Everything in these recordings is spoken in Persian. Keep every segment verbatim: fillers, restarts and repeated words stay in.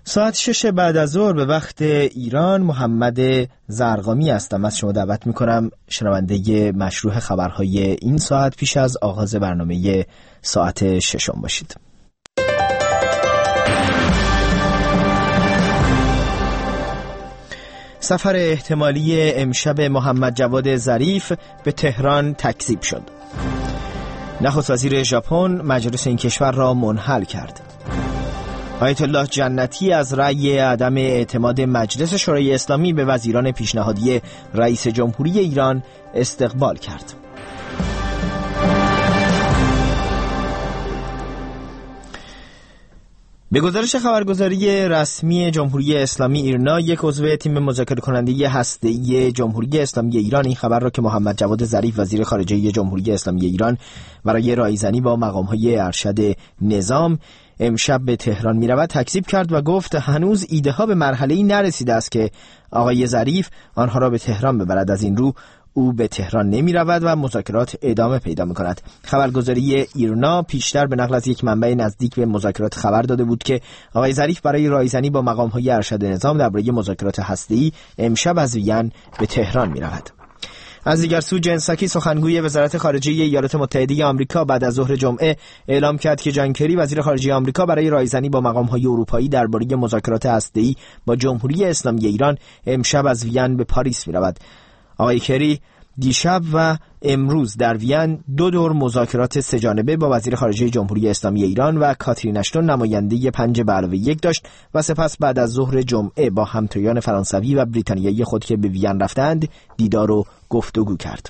ساعت شش بعد از ظهر به وقت ایران. محمد زرقامی هستم. از شما دعوت میکنم شنونده مشروع خبرهای این ساعت پیش از آغاز برنامه ساعت ششم باشید. سفر احتمالی امشب محمد جواد ظریف به تهران تکذیب شد. نخست وزیر ژاپن مجلس این کشور را منحل کرد. آیت الله جنتی از رأی عدم اعتماد مجلس شورای اسلامی به وزیران پیشنهادی رئیس جمهوری ایران استقبال کرد. به گزارش خبرگزاری رسمی جمهوری اسلامی ایرنا، یک عضو تیم مذاکره کننده هسته‌ای جمهوری اسلامی ایران این خبر را که محمد جواد ظریف وزیر خارجه جمهوری اسلامی ایران برای رایزنی با مقام‌های ارشد نظام امشب به تهران می‌رود تکذیب کرد و گفت هنوز ایده ها به مرحله‌ای نرسیده است که آقای ظریف آنها را به تهران ببرد. از این رو او به تهران نمی رود و مذاکرات ادامه پیدا می کند. خبرگزاری ایرنا پیشتر به نقل از یک منبع نزدیک به مذاکرات خبر داده بود که آقای ظریف برای رایزنی با مقام‌های ارشد نظام درباره مذاکرات هسته‌ای امشب از وین به تهران می رود. از دیگر سو جن ساکی سخنگوی وزارت خارجه ایالات متحده آمریکا بعد از ظهر جمعه اعلام کرد که جان کری وزیر خارجه آمریکا برای رایزنی با مقام‌های اروپایی درباره مذاکرات هسته‌ای با جمهوری اسلامی ایران امشب از وین به پاریس می رود. آقای کری دیشب و امروز در وین دو دور مذاکرات سه‌جانبه با وزیر خارجه جمهوری اسلامی ایران و کاترین اشتون نماینده پنج به علاوه یک داشت و سپس بعد از ظهر جمعه با همتایان فرانسوی و بریتانیایی خود که به وین رفتند دیدار و گفتگو کرد.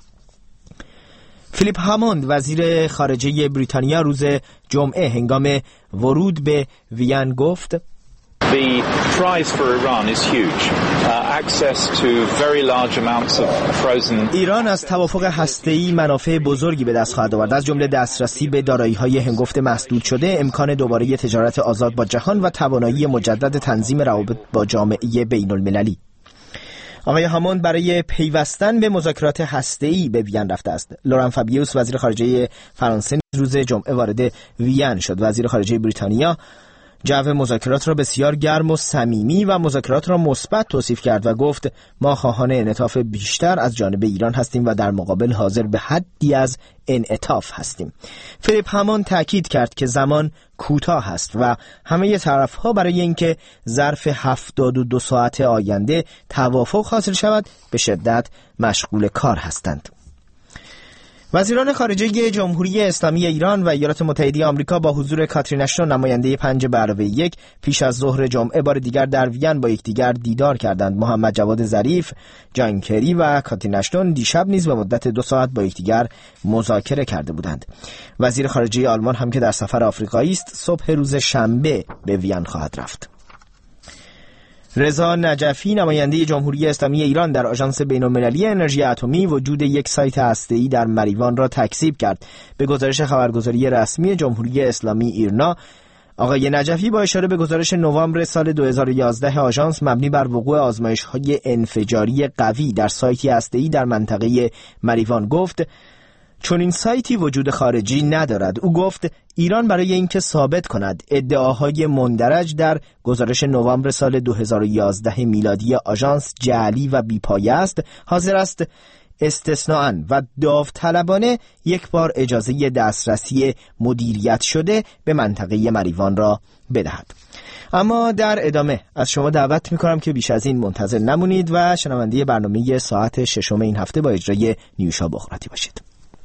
فیلیپ هاموند وزیر خارجه بریتانیا روز جمعه هنگام ورود به وین گفت The prize for Iran is huge. Uh, access to very large amounts of frozen. ایران از توافق هسته‌ای منافع بزرگی به دست خواهد آورد، از جمله دسترسی به دارایی‌های هنگفت مسدود شده، امکان دوباره تجارت آزاد با جهان و توانایی مجدد تنظیم روابط با جامعه بین‌المللی. آقای هاموند برای پیوستن به مذاکرات هسته‌ای به وین رفته است. لوران فابیوس وزیر خارجه فرانسه روز جمعه وارد وین شد. وزیر خارجه بریتانیا جو مذاکرات را بسیار گرم و صمیمی و مذاکرات را مثبت توصیف کرد و گفت ما خواهان انعطاف بیشتر از جانب ایران هستیم و در مقابل حاضر به حدی از انعطاف هستیم. فیلیپ هاموند تاکید کرد که زمان کوتاه است و همه طرف‌ها برای اینکه ظرف هفتاد و دو ساعت آینده توافق حاصل شود به شدت مشغول کار هستند. وزیران خارجه جمهوری اسلامی ایران و ایالات متحده آمریکا با حضور کاترین اشتون نماینده پنج به علاوه یک پیش از ظهر جمعه بار دیگر در وین با یکدیگر دیدار کردند. محمد جواد ظریف، جان کری و کاترین اشتون دیشب نیز به مدت دو ساعت با یکدیگر مذاکره کرده بودند. وزیر خارجه آلمان هم که در سفر آفریقایی است صبح روز شنبه به وین خواهد رفت. رضا نجفی نماینده جمهوری اسلامی ایران در آژانس بین‌المللی انرژی اتمی وجود یک سایت هسته‌ای در مریوان را تکذیب کرد. به گزارش خبرگزاری رسمی جمهوری اسلامی ایرنا، آقای نجفی با اشاره به گزارش نوامبر سال دو هزار و یازده آژانس مبنی بر وقوع آزمایش‌های انفجاری قوی در سایتی هسته‌ای در منطقه مریوان گفت چون این سایتی وجود خارجی ندارد. او گفت ایران برای اینکه ثابت کند ادعاهای مندرج در گزارش نوامبر سال دو هزار و یازده میلادی آژانس جعلی و بی‌پایه است، حاضر است استثناءً و داوطلبانه یک بار اجازه دسترسی مدیریت شده به منطقه مریوان را بدهد. اما در ادامه از شما دعوت می‌کنم که بیش از این منتظر نمونید و شنونده برنامه ساعت ششم این هفته با اجرای نیوشا بخراتی باشید.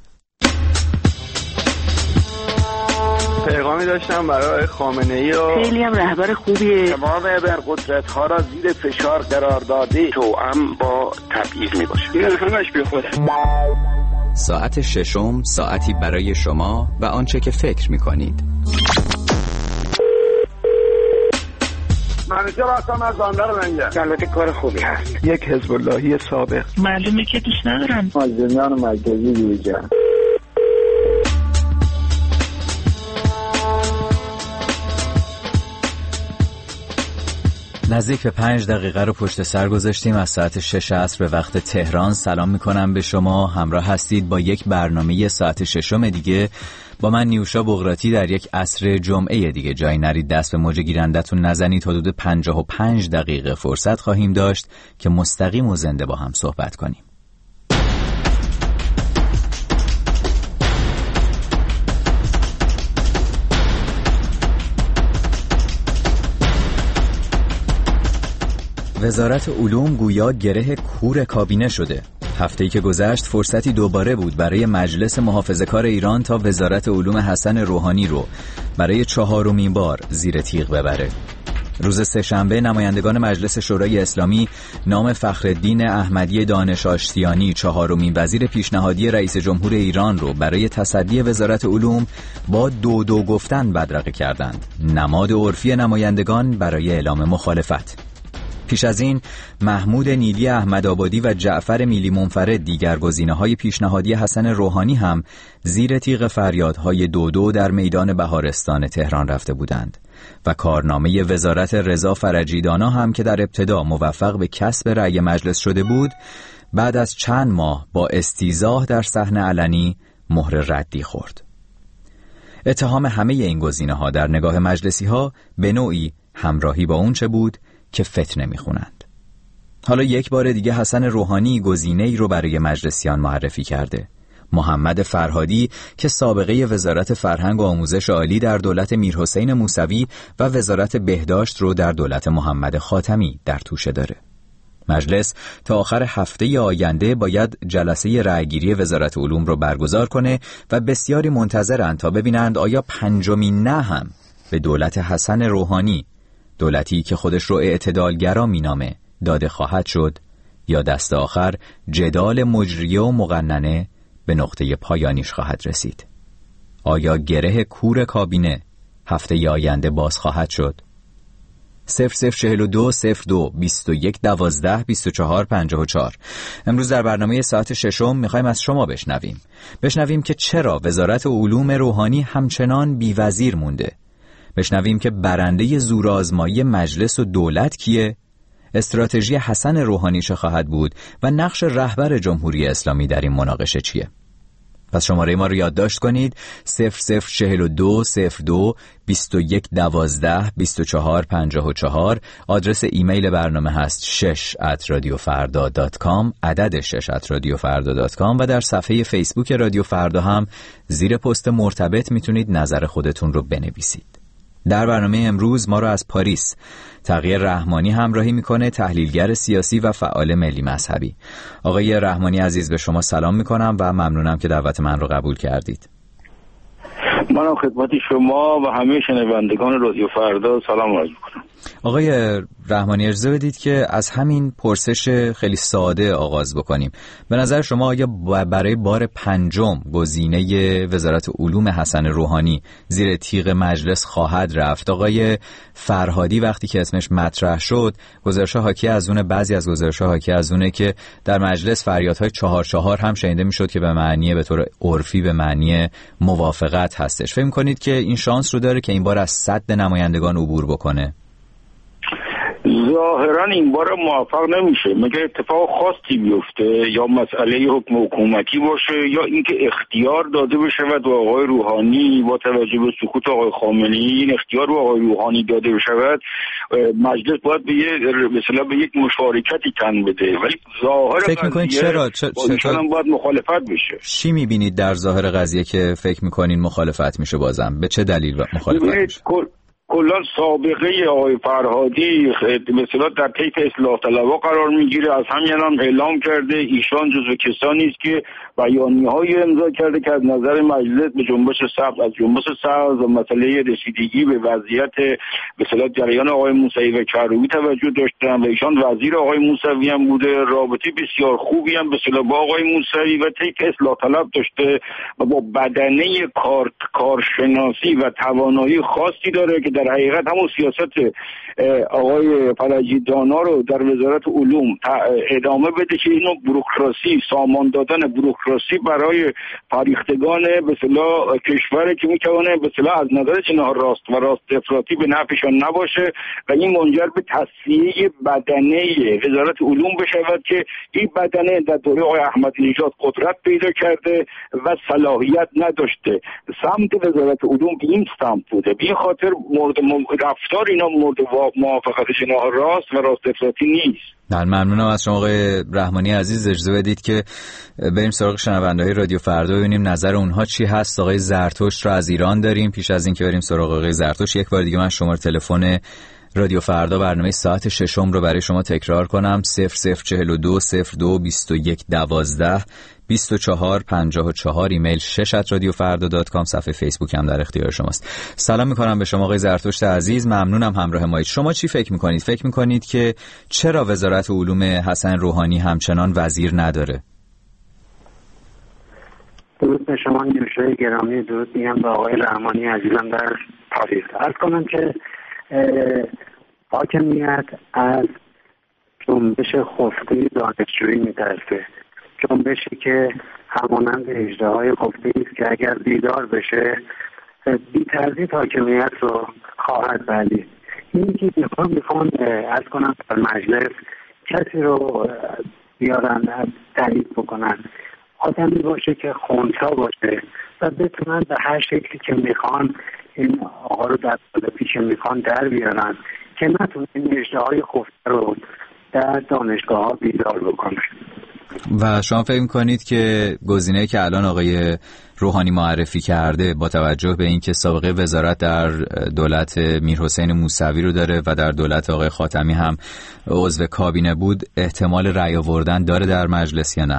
پیغامی داشتم برای خامنه‌ای و خیلی هم رهبر خوبیه. تمام ابرقدرت‌ها را زیر فشار قرار داده توأم با تبعیض میباشه. این همش بیخوده. ساعت ششم ساعتی برای شما و آنچه که فکر میکنید. منیجر هستم از باندر منگه. البته کار خوبی هست. یک حزب اللهی سابق. معلومه که دوست ندارم. مازندران مرکزی جوجه. نزدیک به پنج دقیقه رو پشت سر گذاشتیم از ساعت شش عصر به وقت تهران. سلام میکنم به شما. همراه هستید با یک برنامه ساعت ششم دیگه با من نیوشا بغراتی در یک عصر جمعه دیگه جای نرید دست به موج گیرندتون نزنید. حدود پنجاه و پنج دقیقه فرصت خواهیم داشت که مستقیم و زنده با هم صحبت کنیم. وزارت علوم گویا گره کور کابینه شده. هفته‌ای که گذشت فرصتی دوباره بود برای مجلس محافظه‌کار ایران تا وزارت علوم حسن روحانی رو برای چهارمین بار زیر تیغ ببره. روز سه‌شنبه نمایندگان مجلس شورای اسلامی نام فخرالدین احمدی دانش آشتیانی، چهارمین وزیر پیشنهادی رئیس جمهور ایران رو برای تصدی وزارت علوم با دو دو گفتن بدرقه کردند. نماد عرفی نمایندگان برای اعلام مخالفت. پیش از این محمود نیلی احمدآبادی و جعفر میلی منفرد، دیگر گزینه‌های پیشنهادی حسن روحانی، هم زیر تیغ فریادهای دو دو در میدان بهارستان تهران رفته بودند و کارنامه وزارت رضا فرجیدانا هم که در ابتدا موفق به کسب رأی مجلس شده بود، بعد از چند ماه با استیضاح در صحنه علنی مهر ردی خورد. اتهام همه این گزینه‌ها در نگاه مجلسی‌ها به نوعی همراهی با اون چه بود که فتنه میخونند. حالا یک بار دیگه حسن روحانی گزینه‌ای رو برای مجلسیان معرفی کرده. محمد فرهادی که سابقه وزارت فرهنگ و آموزش عالی در دولت میرحسین موسوی و وزارت بهداشت رو در دولت محمد خاتمی در توشه داره. مجلس تا آخر هفته آینده باید جلسه رأیگیری وزارت علوم رو برگزار کنه و بسیاری منتظرند تا ببینند آیا پنجمین نه هم به دولت حسن روحانی، دولتی که خودش رو اعتدالگرا مینامه، داده خواهد شد یا دست آخر جدال مجریه و مقننه به نقطه پایانیش خواهد رسید. آیا گره کور کابینه هفته آینده باز خواهد شد؟ صفر صفر چهل و دو صفر دو بیست و یک دوازده بیست و چهار پنجاه و چهار. امروز در برنامه ساعت ششم میخوایم از شما بشنویم بشنویم که چرا وزارت علوم روحانی همچنان بی‌وزیر مونده، بشنویم که برنده زورآزمایی مجلس و دولت کیه، استراتژی حسن روحانی چه خواهد بود و نقش رهبر جمهوری اسلامی در این مناقشه چیه. پس شماره ما رو یادداشت کنید: صفر صفر چهل و دو صفر دو بیست و یک دوازده بیست و چهار پنجاه و چهار. آدرس ایمیل برنامه هست شش ات رادیو فردا دات کام، عدد شش ات رادیو فردا دات کام، و در صفحه فیسبوک رادیو فردا هم زیر پست مرتبط میتونید نظر خودتون رو بنویسید. در برنامه امروز ما رو از پاریس تقی رحمانی همراهی میکنه، تحلیلگر سیاسی و فعال ملی مذهبی. آقای رحمانی عزیز، به شما سلام میکنم و ممنونم که دعوت من رو قبول کردید. منم خدمت شما و همه شنوندگان رادیو فردا سلام عرض میکنم. آقای رحمانی، اجازه بدید که از همین پرسش خیلی ساده آغاز بکنیم. به نظر شما آیا برای بار پنجم گزینه وزارت علوم حسن روحانی زیر تیغ مجلس خواهد رفت؟ آقای فرهادی وقتی که اسمش مطرح شد، گزارش‌ها حاکی از اون بعضی از گزارش‌ها حاکی از اونه که در مجلس فریادهای چهار چهار هم شنیده میشد که به معنی به طور عرفی به معنی موافقت هستش. فکر می‌کنید که این شانس رو داره که این بار از سد نمایندگان عبور بکنه؟ ظاهرا این بار موفق نمیشه مگر اتفاق خاصی بیفته، یا مسئله حکم حکومتی باشه، یا اینکه اختیار داده بشه و به آقای روحانی با توجه به سکوت آقای خامنه‌ای این اختیار به آقای روحانی داده بشه. مجلس باید به یه مثلا به یک مشارکتی تن بده، ولی ظاهر فکر می‌کنید چرا چ... چرا باید مخالفت بشه؟ چی می‌بینید در ظاهر قضیه که فکر می‌کنین مخالفت میشه؟ بازم به چه دلیل مخالفت میشه؟ کلا سابقه آقای فرهادی مثلا در طیف اصلاح طلبها قرار میگیره، از همین هم اعلام کرده ایشان جزو کسانی است که بیانیه‌های امضا کرده که از نظر مجلس به جنبش سبز از جنبش سبز و مسئله رسیدگی به وضعیت مثلا جریان آقای موسوی و کروبی توجه داشتن و ایشان وزیر آقای موسوی هم بوده، رابطه بسیار خوبی هم به اصطلاح با آقای موسوی و طیف اصلاح طلب داشته و با بدنه کار کارشناسی و توانایی خاصی داره که در در حقیقت همون سیاست آقای فرجی دانا رو در وزارت علوم ادامه بده که اینو بوروکراسی، سامان دادن بوروکراسی برای فریختگان به اصطلاح کشور که میتونه به اصطلاح از نظر اینها راست و راست افراطی به نفعشان نباشه و این منجر به تصفیه بدنه وزارت علوم بشود که این بدنه در دوره آقای احمدی نژاد قدرت پیدا کرده و صلاحیت نداشته. سمت وزارت علوم به این سمت بوده. به این خاطر مورد رفتار اینا مورد موافقت شناها راست و راست افراطی نیست. در ممنونم از شما آقای رحمانی عزیز. اجازه بدید که بریم سراغ شنونده‌های رادیو فردا ببینیم نظر اونها چی هست. آقای زرتشت رو از ایران داریم. پیش از اینکه بریم سراغ آقای زرتشت یک بار دیگه من شماره تلفن رادیو فردا برنامه ساعت ششم رو برای شما تکرار کنم: صفر صفر چهل و دو صفر دو بیست و یک دوازده بیست و چهار پنجاه و چهار. ایمیل شش ات رادیو فردا دات کام. صفحه فیسبوک هم در اختیار شماست. سلام میکنم به شما آقای زرتشت عزیز، ممنونم همراه مایید. شما چی فکر میکنید؟ فکر میکنید که چرا وزارت علوم حسن روحانی همچنان وزیر نداره؟ درود به شما نیوشای گرامی، درود میگم به آقای رحمانی عزیزم در پاریس. عرض کنم که حاکمیت از جنبش خفته دانشجویی میترسه، جنبشی که همانند اژدهای خفته است که اگر بیدار بشه بی تردید حاکمیت رو خواهد بلعید. اینی که میخوام میخوام عرض کنم در مجلس کسی رو بیارن تعریف بکنن، آدمی باشه که خونسا باشه و بتونن به هر شکلی که میخوان این آقا رو در پیش میخوان در بیارن که نتونه این اژدهای خفته رو در دانشگاه ها بیدار بکنه. و شما فکر می‌کنید که گزینه‌ای که الان آقای روحانی معرفی کرده با توجه به اینکه سابقه وزارت در دولت میرحسین موسوی رو داره و در دولت آقای خاتمی هم عضو کابینه بود، احتمال رأی آوردن داره در مجلس یا نه؟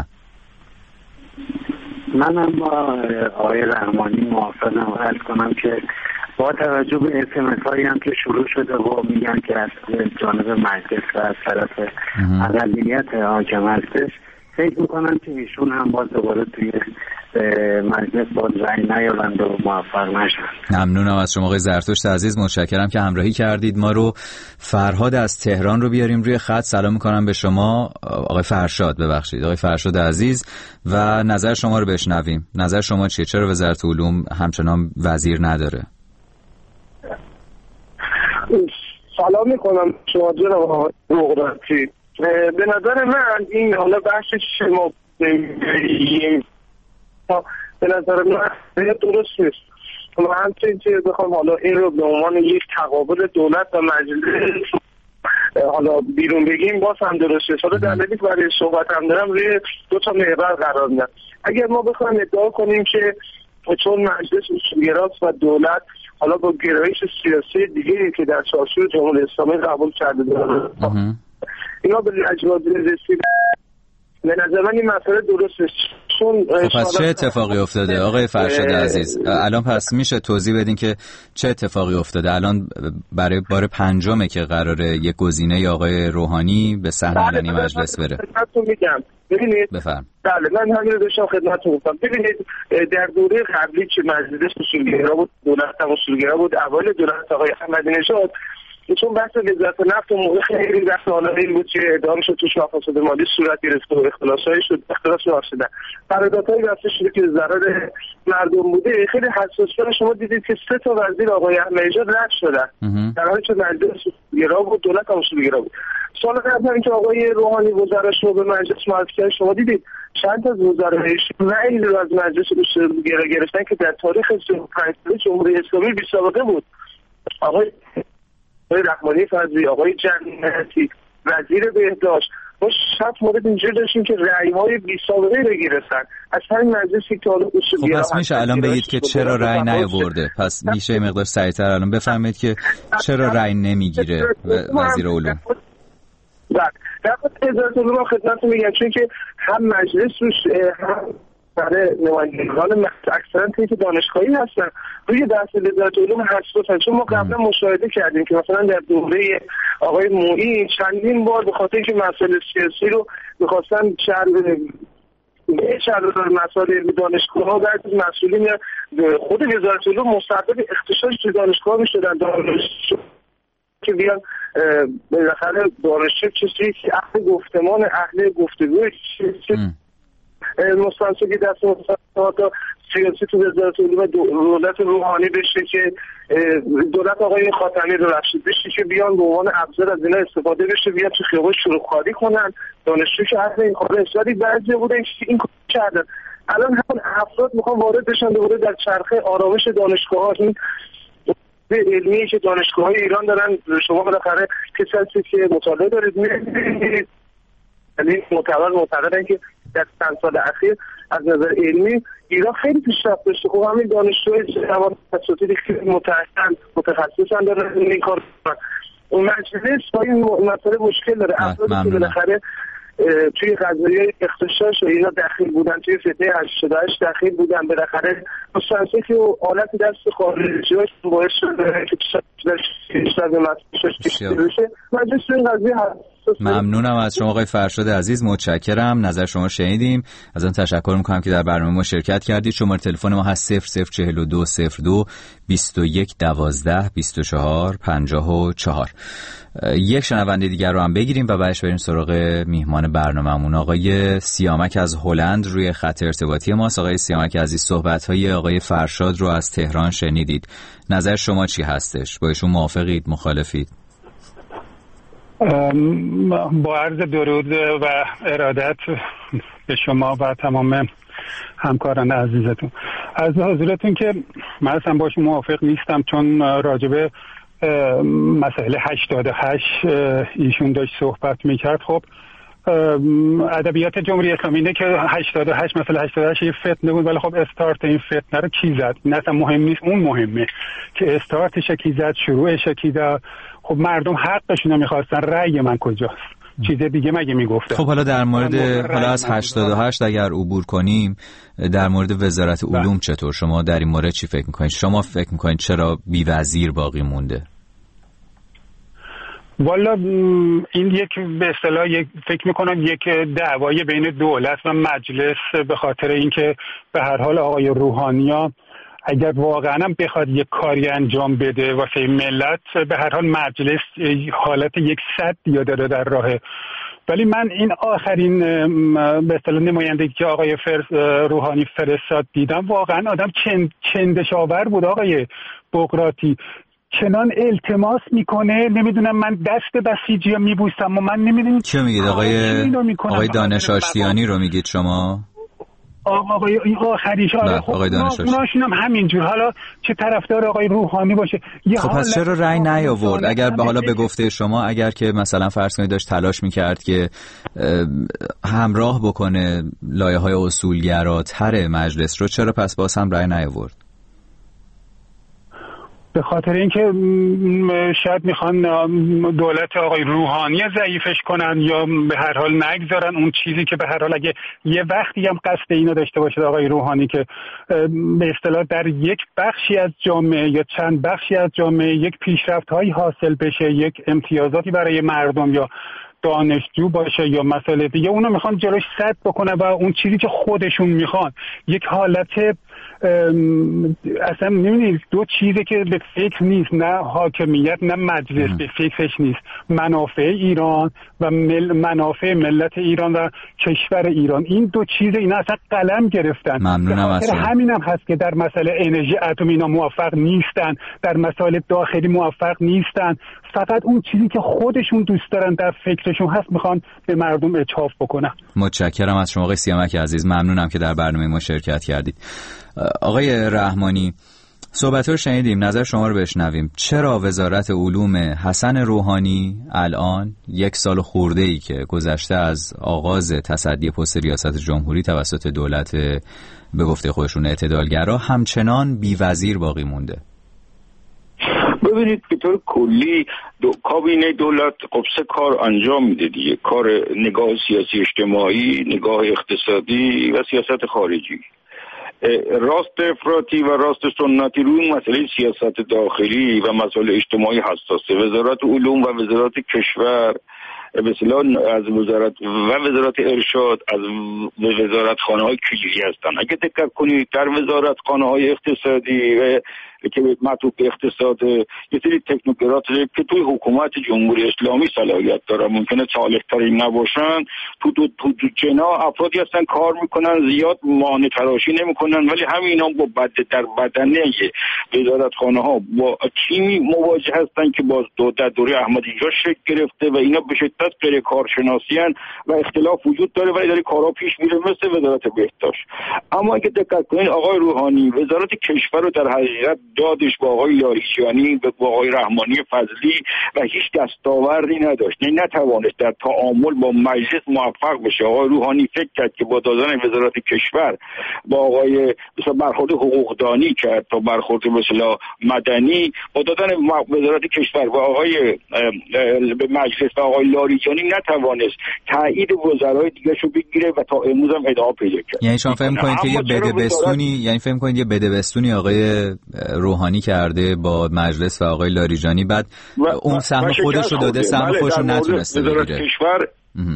منم با آقای رحمانی موافقم. عرض کنم که با توجه به اسمس هایی هم که شروع شده و میگن که از جانب مجلس و از طرف اقلیت حاکم هستش، فکر میکنم که ایشون هم باز دوباره توی مجلس باز رأی نیارند و موفق نشن. ممنونم از شما آقای زرتشت عزیز، متشکرم که همراهی کردید ما رو. فرهاد از تهران رو بیاریم روی خط. سلام میکنم به شما آقای فرشاد، ببخشید آقای فرشاد عزیز، و نظر شما رو بشنویم. نظر شما چیه؟ چرا وزارت علوم همچنان وزیر نداره؟ سلام میکنم شما جناب آقای بغراتی. به نظر من این حالا بحث شما به نظر من درست نیست. ما همچنین که بخوام حالا این رو به عنوان یک تقابل دولت و مجلس حالا بیرون بگیم باز هم درسته. حالا دلیلی برای صحبت هم دارم روی دو تا محور قرار میدم. اگر ما بخوایم ادعا کنیم که چون مجلس اصولگراست و دولت حالا با گرایش سیاسی دیگری که در چارچوب جمهوری اسلامی قبول کرده داره اینا به لجبازی رسید، به نظر من این مسئله درست نیست. خب پس چه اتفاقی افتاده آقای فرشاد عزیز؟ الان پس میشه توضیح بدین که چه اتفاقی افتاده؟ الان برای بار پنجمه که قراره یک گزینه آقای روحانی به صحنه علنی مجلس بره. میگم ببینید بفرم. بله من همین رو داشتم خدمتتون گفتم. ببینید در دوره قبلی که مجلس اصولگرا بود، دولت هم اصولگرا بود، اوایل دولت آقای احمدی نژاد چون بحث وزارت نفت و موقع خیلی بحث حالا این بود که ادعا شد توش مفاسد مالی صورت گرفته و اختلاسایی شد، اختلاس ناشدن قراردادهای بسته شده که ضرر مردم بوده. خیلی حساسانه شما دیدید که سه تا وزیر آقای احمدی نژاد رد شدن در حالی که مجلس اصولگرا بود، دولت هم اصولگرا بود. سال قبل اینکه آقای روحانی وزراش رو به مجلس معرفی کرد، شما دیدید چند از وزرایش رأی رو از مجلس اصولگرا گرفتن که در تاریخ سی و پنج ساله جمهوری اسلامی بی سابقه بود. آقای آقای رحمانی فضلی، آقای جنتی، وزیر بهداشت، ما شب مورد اینجور داشتیم که رأی‌های بی سابقه رو گرفتن از همین مجلسی که حالا اصولگرا. خب پس میشه الان بگید که چرا رأی نیاورده؟ پس میشه مقدار سریعتر الان بفرمایید که چرا رأی نمیگیره وزیر علوم؟ بله در خود وزارت علوم خدمتتون میگم چون که هم مجلس روش هم برای نمایندگان اکثرا که دانشگاهی هستن روی بحث وزارت علوم حساسن. چون ما قبلا مشاهده کردیم که مثلا در دوره آقای مویی چندین بار به خاطر اینکه مسائل سیاسی رو می‌خواستن شهر شهردار مسائل علمی دانشگاه‌ها بعضی مسئولین خود وزارت علوم مسبب اختشاش تو دانشگاه می‌شدن، دانشجو که بیان بالاخره دانشجو چیزی که اهل گفتمان اهل گفتگو مستنسخی دست مستنسخات سیاسی تو وزارت علوم دولت روحانی بشه که دولت آقای خاتمی رو رشید بشه که بیان به عنوان ابزار از اینا استفاده بشه، بیان تو خیابون شلوغ‌خواری کنن. دانشجو که اصلا این کار اصلاحی بعضی بودن که این کار کردن، الان همون افراد میخوان وارد بشن دوباره در چرخه آرامش دانشگاه‌ها. این علمی که دانشگاه‌های ایران دارن، شما بالاخره کسی که مطالعه دارید می‌بینید یعنی معتبر معتقدن که در چند سال اخیر از نظر علمی ایران خیلی پیشرفت داشته. خب همین دانشجوهای جوان اساتید خیلی متخصصن متخصصن دارن این کار کنن. اون مجلس با این مسئله مشکل داره. افرادی که بالاخره توی قضایای اختشاش و اینا دخیل بودن، توی فتنه هشتاد و هشت دخیل بودن، بالاخره مستنسخی و آلت دست خارجی‌هاش باعث شده که بیشتر به مسئولش کشیده بشه. مجلس این قضیه هست. ممنونم از شما آقای فرشاد عزیز، متشکرم. نظر شما شنیدیم. از آن تشکر میکنم که در برنامه ما شرکت کردید. شماره تلفن ما هست صفر صفر چهل و دو صفر دو بیست و یک دوازده بیست و چهار پنجاه و چهار. یک شنونده دیگر رو هم بگیریم و بعدش بریم سراغ میهمان برنامه‌مون. آقای سیامک از هلند روی خط ارتباطی ماست. آقای سیامک عزیز، صحبت‌های آقای فرشاد رو از تهران شنیدید. نظر شما چی هستش؟ با ایشون موافقید، مخالفید؟ با عرض درود و ارادت به شما و تمام همکاران عزیزتون، از حضورتون که من اصلا باشون موافق نیستم، چون راجبه مسئله هشتاد و هشت ایشون داشت صحبت میکرد. خب ادبیات جمهوری اسلامی اینه که هشتاد و هشت مثلا هشتاد و هشت یه فتنه بود، ولی خب استارت این فتنه رو کی زد؟ این اصلا مهم نیست، اون مهمه که استارتش کی زد، شروعش کی زد. خب مردم حقشون رو میخواستن، رأی من کجاست؟ چیز دیگه مگه میگفته؟ خب حالا در مورد حالا از هشتاد و هشت اگر عبور کنیم، در مورد وزارت علوم چطور؟ شما در این مورد چی فکر میکنید؟ شما فکر میکنید چرا بی وزیر باقی مونده؟ والا این یک به اصطلاح یک فکر میکنم یک دعوای بین دولت و مجلس، به خاطر اینکه به هر حال آقای روحانی‌ها اگر واقعا هم بخواد یک کاری انجام بده واسه ملت، به هر حال مجلس حالت یک صد یا داره در راهه. ولی من این آخرین به اصطلاح نمایندگی که آقای روحانی فرستاد دیدم، واقعا آدم چند چندشاور بود. آقای بقراطی چنان التماس میکنه، نمیدونم من دست بسیجی رو میبوسم و من نمیدونم چه میگید. آقای آقای دانش آشتیانی رو میگید شما؟ آقای این آخریش آقای دانش آشتیانی هم همینجور، حالا چه طرفدار آقای روحانی باشه. خب پس چرا رأی نیاورد؟ اگر به حالا به گفته شما اگر که مثلا فرض کنید داشت تلاش میکرد که همراه بکنه لایه‌های اصولگراتر مجلس رو، چرا پس باز هم رأی نیاورد؟ به خاطر اینکه شاید میخوان دولت آقای روحانی ضعیفش کنن یا به هر حال نگذارن اون چیزی که به هر حال اگه یه وقتی هم قصد اینو داشته باشه آقای روحانی که به اصطلاح در یک بخشی از جامعه یا چند بخشی از جامعه یک پیشرفت هایی حاصل بشه، یک امتیازاتی برای مردم یا دانشجو باشه یا مسئله دیگه، اونا میخوان جلوش سد بکنه و اون چیزی که خودشون میخوان، یک حالت اصلا نمیدونید دو چیزی که به فکر نیست، نه حاکمیت نه مجلس به فکرش نیست، منافع ایران و مل منافع ملت ایران و کشور ایران، این دو چیز اینا اصلا قلم گرفتن. ممنونم از شما. همینم هست که در مسئله انرژی اتمی اینا موفق نیستن، در مسائل داخلی موفق نیستن، فقط اون چیزی که خودشون دوست دارن در فکرشون هست میخوان به مردم اچاف بکنن. متشکرم از شما آقای سیامک عزیز، ممنونم که در برنامه ما شرکت کردید. آقای رحمانی، صحبت رو شنیدیم، نظر شما رو بشنویم. چرا وزارت علوم حسن روحانی الان یک سال خورده ای که گذشته از آغاز تصدی پست ریاست جمهوری توسط دولت به گفته خودشون اعتدالگرا همچنان بی وزیر باقی مونده؟ ببینید به طور کلی دو... کابینه دولت خب سه کار انجام میده دیگه، کار نگاه سیاسی اجتماعی، نگاه اقتصادی و سیاست خارجی. راست افراطی و راست سنتی روی مسئله سیاست داخلی و مسائل اجتماعی حساسه. وزارت علوم و وزارت کشور به اصطلاح از وزارت و وزارت ارشاد از وزارتخانه‌های کلیدی هستن. اگه دقت کنید در وزارتخانه‌های اقتصادی که معطوف به اقتصاد یه سری تکنوکرات که توی حکومت جمهوری اسلامی صلاحیت دارن، ممکنه صالح‌ترین نباشن، تو تو تو, تو جنا افرادی هستن کار میکنن، زیاد مانع تراشی نمیکنن، ولی همینا با بد در بدنه وزارتخانه ها با تیمی مواجه هستن که باز دو در دوره احمدی نژاد شکل گرفته و اینا به شدت غیر کارشناسیان و اختلاف وجود داره ولی داره کارا پیش میره مثل وزارت بهداشت. اما اگه دقت کنین آقای روحانی وزارت کشور رو در حقیقت دادش با آقای لاریجانی با آقای رحمانی فضلی و هیچ دستاوردی نداشت، نه نتوانست در تعامل با مجلس موفق بشه. آقای روحانی فکر کرد که با دادن وزارت کشور با آقای مثلا برخورد حقوقدانی کرد تا برخورد مثلا مدنی، با دادن وزارت کشور با آقای به مجلس و آقای لاریجانی نتوانست تایید وزرای دیگه شو بگیره و تا امروز هم ادامه پیدا کرد. یعنی شما فهم کنید که یه بدبستونی یعنی فهم کنید یه بدبستونی آقای روحانی کرده با مجلس و آقای لاریجانی، بعد اون سهم خودش رو داده، سهم خودش رو نتونسته بگیره. کشور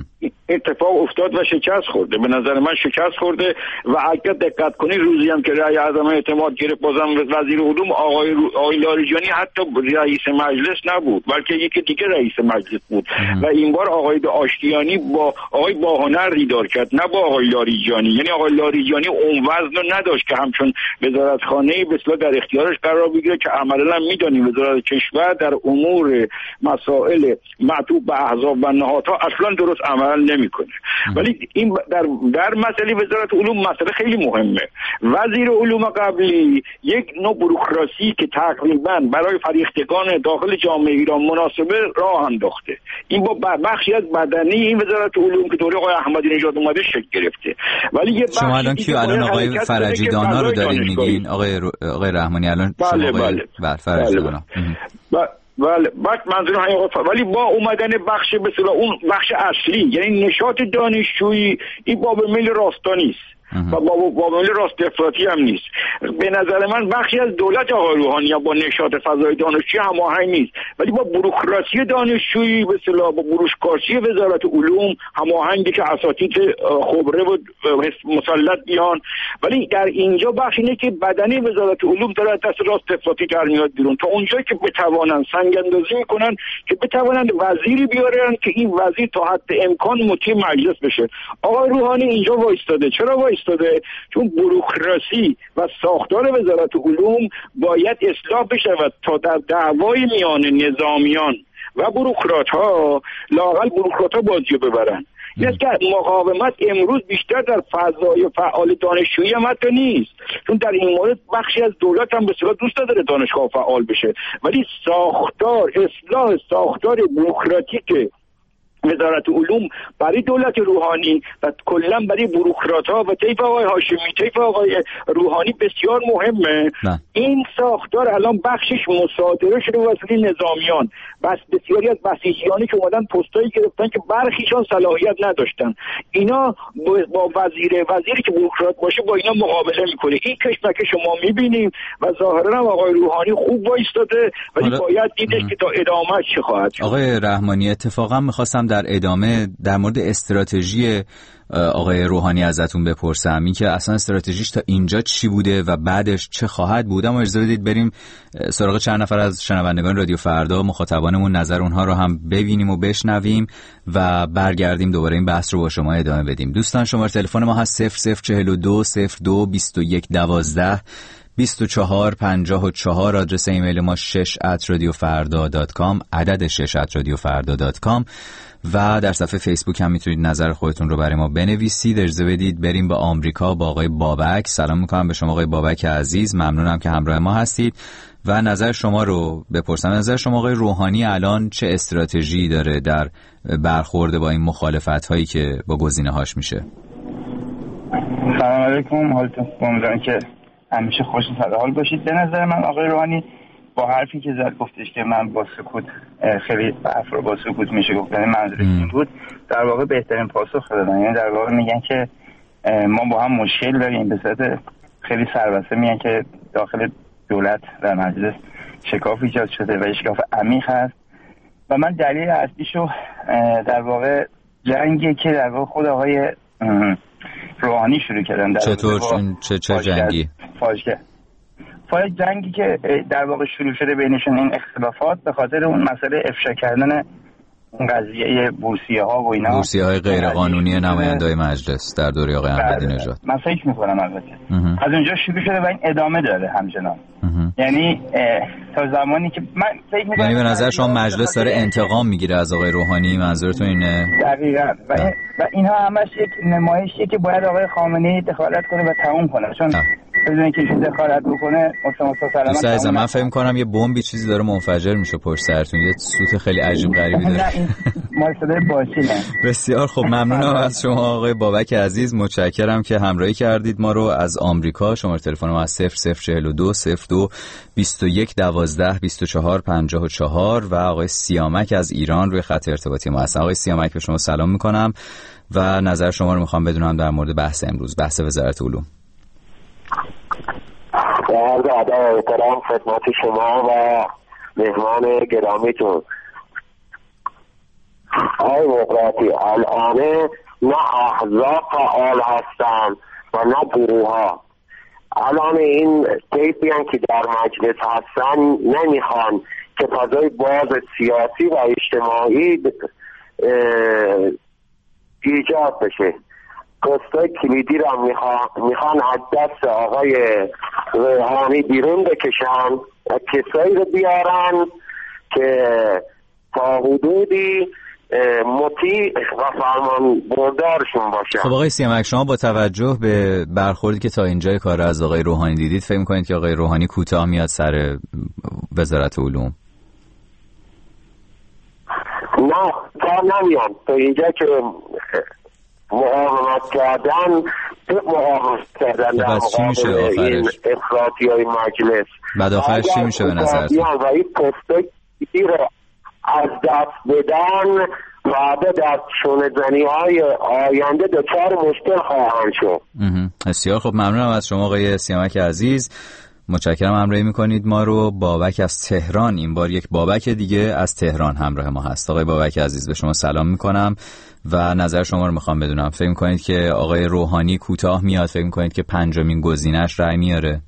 اتفاق افتاد و شکست خورده، به نظر من شکست خورده. و اگر دقت کنید روزی هم که رأی عدم اعتماد گرفت بازم وزیر علوم آقای رو... آقای لاریجانی حتی رئیس مجلس نبود بلکه یکی دیگه رئیس مجلس بود ام. و این بار آقای آشتیانی با آقای باهنر دیدار کرد نه با آقای لاریجانی. یعنی آقای لاریجانی اون وزن رو نداشت که همچون وزارتخانه به اصطلاح در اختیارش قرار بگیره که عملاً میدونیم وزارت کشور در امور مسائل معطوف به احزاب و نهادها اصلا درست عمل نمیکنه. ولی این در در مسئله وزارت علوم مسئله خیلی مهمه. وزیر علوم قبلی یک نوع بوروکراسی که تقریبا برای فریختگان داخل جامعه ایران مناسبه راه انداخته. این با بخشی از بدنی این وزارت علوم که دوره آقای احمدی نژاد اومده شکل گرفته. ولی یه شما الان کی الان آقای فرجی دانا رو دارین میگین؟ آقای آقای رحمانی الان بله شما آقای بله فرجی دانا. بله بعد منظور همین آقا، ولی با اومدن بخش به اصطلاح اون بخش اصلی یعنی نشاط دانشجویی این باب میل راستا نیست و با بابل راست افراطی هم نیست. به نظر من بخشی از دولت آقای روحانی با نشاط فضای دانشجویی هماهنگ نیست، ولی با بوروکراسی دانشجویی به اصطلاح با بوروکراسی وزارت علوم هماهنگی که اساتید خبره و مسلط بیان. ولی در اینجا بخش اینه که بدنی وزارت علوم داره دست راست افراطی در میاد بیرون تا اونجایی که بتوانن سنگ اندازی میکنن که بتوانن وزیری بیارن که این وزیر تا حد امکان مطیع مجلس بشه. آقای روحانی اینجا وایستاده. چرا وایستاده؟ چون بوروکراسی و ساختار وزارت علوم باید اصلاح بشود تا در دعوای میان نظامیان و بوروکرات ها لااقل بوروکرات ها بازی ببرن. یعنی که مقاومت امروز بیشتر در فضای فعال دانشجویی هم حتی نیست، چون در این مورد بخشی از دولت هم به اصطلاح دوست داره دانشگاه فعال بشه، ولی ساختار اصلاح ساختار بوروکراتیک وزارت علوم برای دولت روحانی و کلا برای بوروکرات‌ها و طیف آقای هاشمی طیف آقای روحانی بسیار مهمه. نه. این ساختار الان بخشش مصادره شده واسه نظامیان، بس بسیاری از بسیجیانی که اومدن پستایی گرفتن که برخیشان صلاحیت نداشتن. اینا با وزیر وزیری که بوروکرات باشه با اینا مقابله میکنه. این کشمکش شما میبینیم و ظاهرا هم آقای روحانی خوب وایستاده، ولی حالا... باید دیدش که تا ادامه چه خواهد شد. آقای رحمانی اتفاقا می‌خواستم در ادامه در مورد استراتژی آقای روحانی ازتون بپرسم، این که اصلا استراتژیش تا اینجا چی بوده و بعدش چه خواهد بود. اما اجازه بدید بریم سراغ چند نفر از شنوندگان رادیو فردا، مخاطبانمون نظر اونها رو هم ببینیم و بشنویم و برگردیم دوباره این بحث رو با شما ادامه بدیم. دوستان شماره تلفن ما هست صفر صفر چهل و دو صفر دو بیست و یک دوازده بیست و چهار پنجاه و چهار. آدرس ایمیل ما شش ات رادیو فردا دات کام، عدد شش ات رادیو فردا دات کام، و در صفحه فیسبوک هم میتونید نظر خودتون رو برای ما بنویسید. اجازه بدید بریم با آمریکا با آقای بابک. سلام میکنم به شما آقای بابک عزیز، ممنونم که همراه ما هستید و نظر شما رو بپرسم. نظر شما آقای روحانی الان چه استراتژی داره در برخورد با این مخالفت هایی که با گزینه هاش میشه؟ سلام علیکم، حالتون خوبه؟ که همیشه خوش و سرحال باشید. به نظر من آقای روحانی با حرفی که زد گفتش که من با سکوت خیلی حرف رو با سکوت میشه گفت، یعنی منظورش این بود، در واقع بهترین پاسخ دادن. یعنی در واقع میگن که ما با هم مشکل داریم، به صورت خیلی سربسته میگن که داخل دولت و مجلس شکاف ایجاد شده و شکاف عمیق هست و من دلیل اصلیشو در واقع جنگی که در واقع خود آقای روحانی شروع کردن. چطور چه چه جنگی؟ فاجعه فاجعه جنگی که در واقع شروع شده بینشون این اختلافات به خاطر اون مسئله افشا کردن اون قضیه بورسیه ها و اینا، بورسیه های غیر قانونی نماینده‌های مجلس در دوره آقای احمدی نژاد. من فکر می‌کنم البته از اونجا شروع شده و این ادامه داره همچنان. یعنی تا زمانی که من فکر می‌کنم یعنی به نظر شما مجلس داره انتقام میگیره از آقای روحانی، منظورتون اینه؟ دقیقاً. و, این و اینها همش یک نمایشیه که باید آقای خامنه‌ای دخالت کنه و تموم کنه، چون بدون اینکه ایشون دخالت بکنه مصطفی سلامت من فکر می‌کنم یه بمبی چیزی داره منفجر میشه پشت سرتون، یه سوت خیلی عجیب غریبی داره. نه این ما صدای باشینه. بسیار خب، ممنونم از شما آقای بابک عزیز، متشکرم که همراهی کردید ما رو از آمریکا. شماره تلفن ما از صفر صفر چهل و دو صفر دو بیست و یک دوازده بیست و چهار پنجاه و چهار و آقای سیامک از ایران روی خط ارتباطی ما هستن. آقای سیامک به شما سلام میکنم و نظر شما رو میخوام بدونم در مورد بحث امروز، بحث وزارت علوم. در ادب و احترام خدمت شما و مهمان گرامیتون. آقای مقراطی، الان نه احزاب فعال هستن و نه گروه ها. الان این طیفی هم که در مجلس هستن نمیخوان که فضای باز سیاسی و اجتماعی ایجاد بشه. پستای کلیدی را میخوان از دست آقای روحانی بیرون بکشن و کسایی رو بیارن که تا حدودی مطیع و فرمان بردارشون باشه. خب آقای سیامک، شما با توجه به برخوردی که تا اینجای کار از آقای روحانی دیدید فکر می‌کنید که آقای روحانی کوتاه میاد سر وزارت علوم؟ نه تا نمیاد. تا اینجا که مقاومت کردن مقاومت کردن در مقابل این افراطی های مجلس. بعد آخرش چی میشه به نظرتون؟ و این پستایی رو از دست بدن و به دست شونه‌زنی های آینده دچار مشکل خواهند شد. بسیار خب، ممنونم از شما آقای سیامک عزیز، متشکرم همراهی میکنید ما رو. بابک از تهران، این بار یک بابک دیگه از تهران همراه ما هست. آقای بابک عزیز به شما سلام میکنم و نظر شما رو میخوام بدونم. فکر میکنید که آقای روحانی کوتاه میاد؟ فکر میکنید که پنجمین گزینه‌اش رأی میاره؟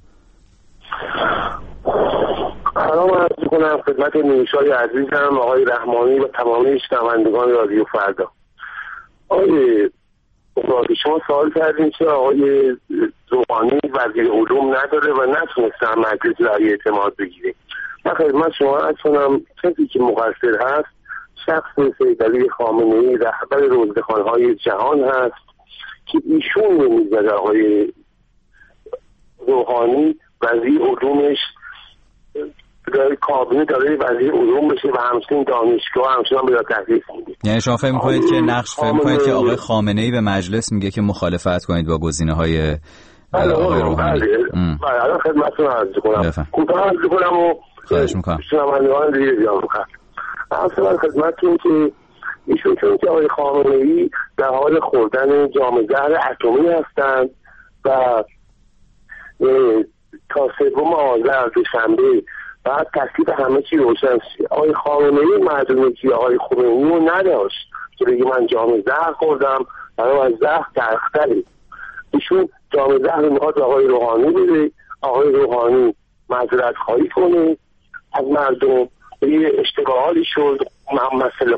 سلام عرض میکنم خدمت نیوشای عزیزم، آقای رحمانی و تمامی شنوندگان رادیو فردا. آقای مقراطی، شما سوال کردین که آقای روحانی وزیر علوم نداره و نتونسته مجلس رأی اعتماد بگیره. من خدمت شما عرض کنم کسی که مقصر هست شخص سید علی خامنه‌ای، رهبر روزنخوان‌های جهان هست که ایشون نمی‌ذاره آقای روحانی وزیر علومش داره کابینه داره وزیر علوم بشه و همچنین دانشگاه همچنان به تحقیق میده. یعنی شما فکر می‌کنید که نقش فکر می‌کنید که آقای خامنه‌ای به مجلس میگه که مخالفت کنید با گزینه‌های آقای روحانی؟ بله الان خدمتتون عرض کنم. کوتاه عرض کنم و خواهش می‌کنم. شنوندگان دیگه بیان بکنم. اصلا خدمتتون که ایشون چون که آقای خامنه‌ای در حال خوردن جام زهر اتمی هستند و تا سوم آذر دوشنبه بعد تکلیف همه چی روشن شه. آقای خامنه‌ای معلومه آقای خمینی رو نداشت که بگه من جام زهر خوردم و از زهر تلختره. ایشون جام زهر رو میخواد آقای روحانی بده، آقای روحانی معذرت خواهی کنه از مردم. یه اشتباهاتی شد، مثلا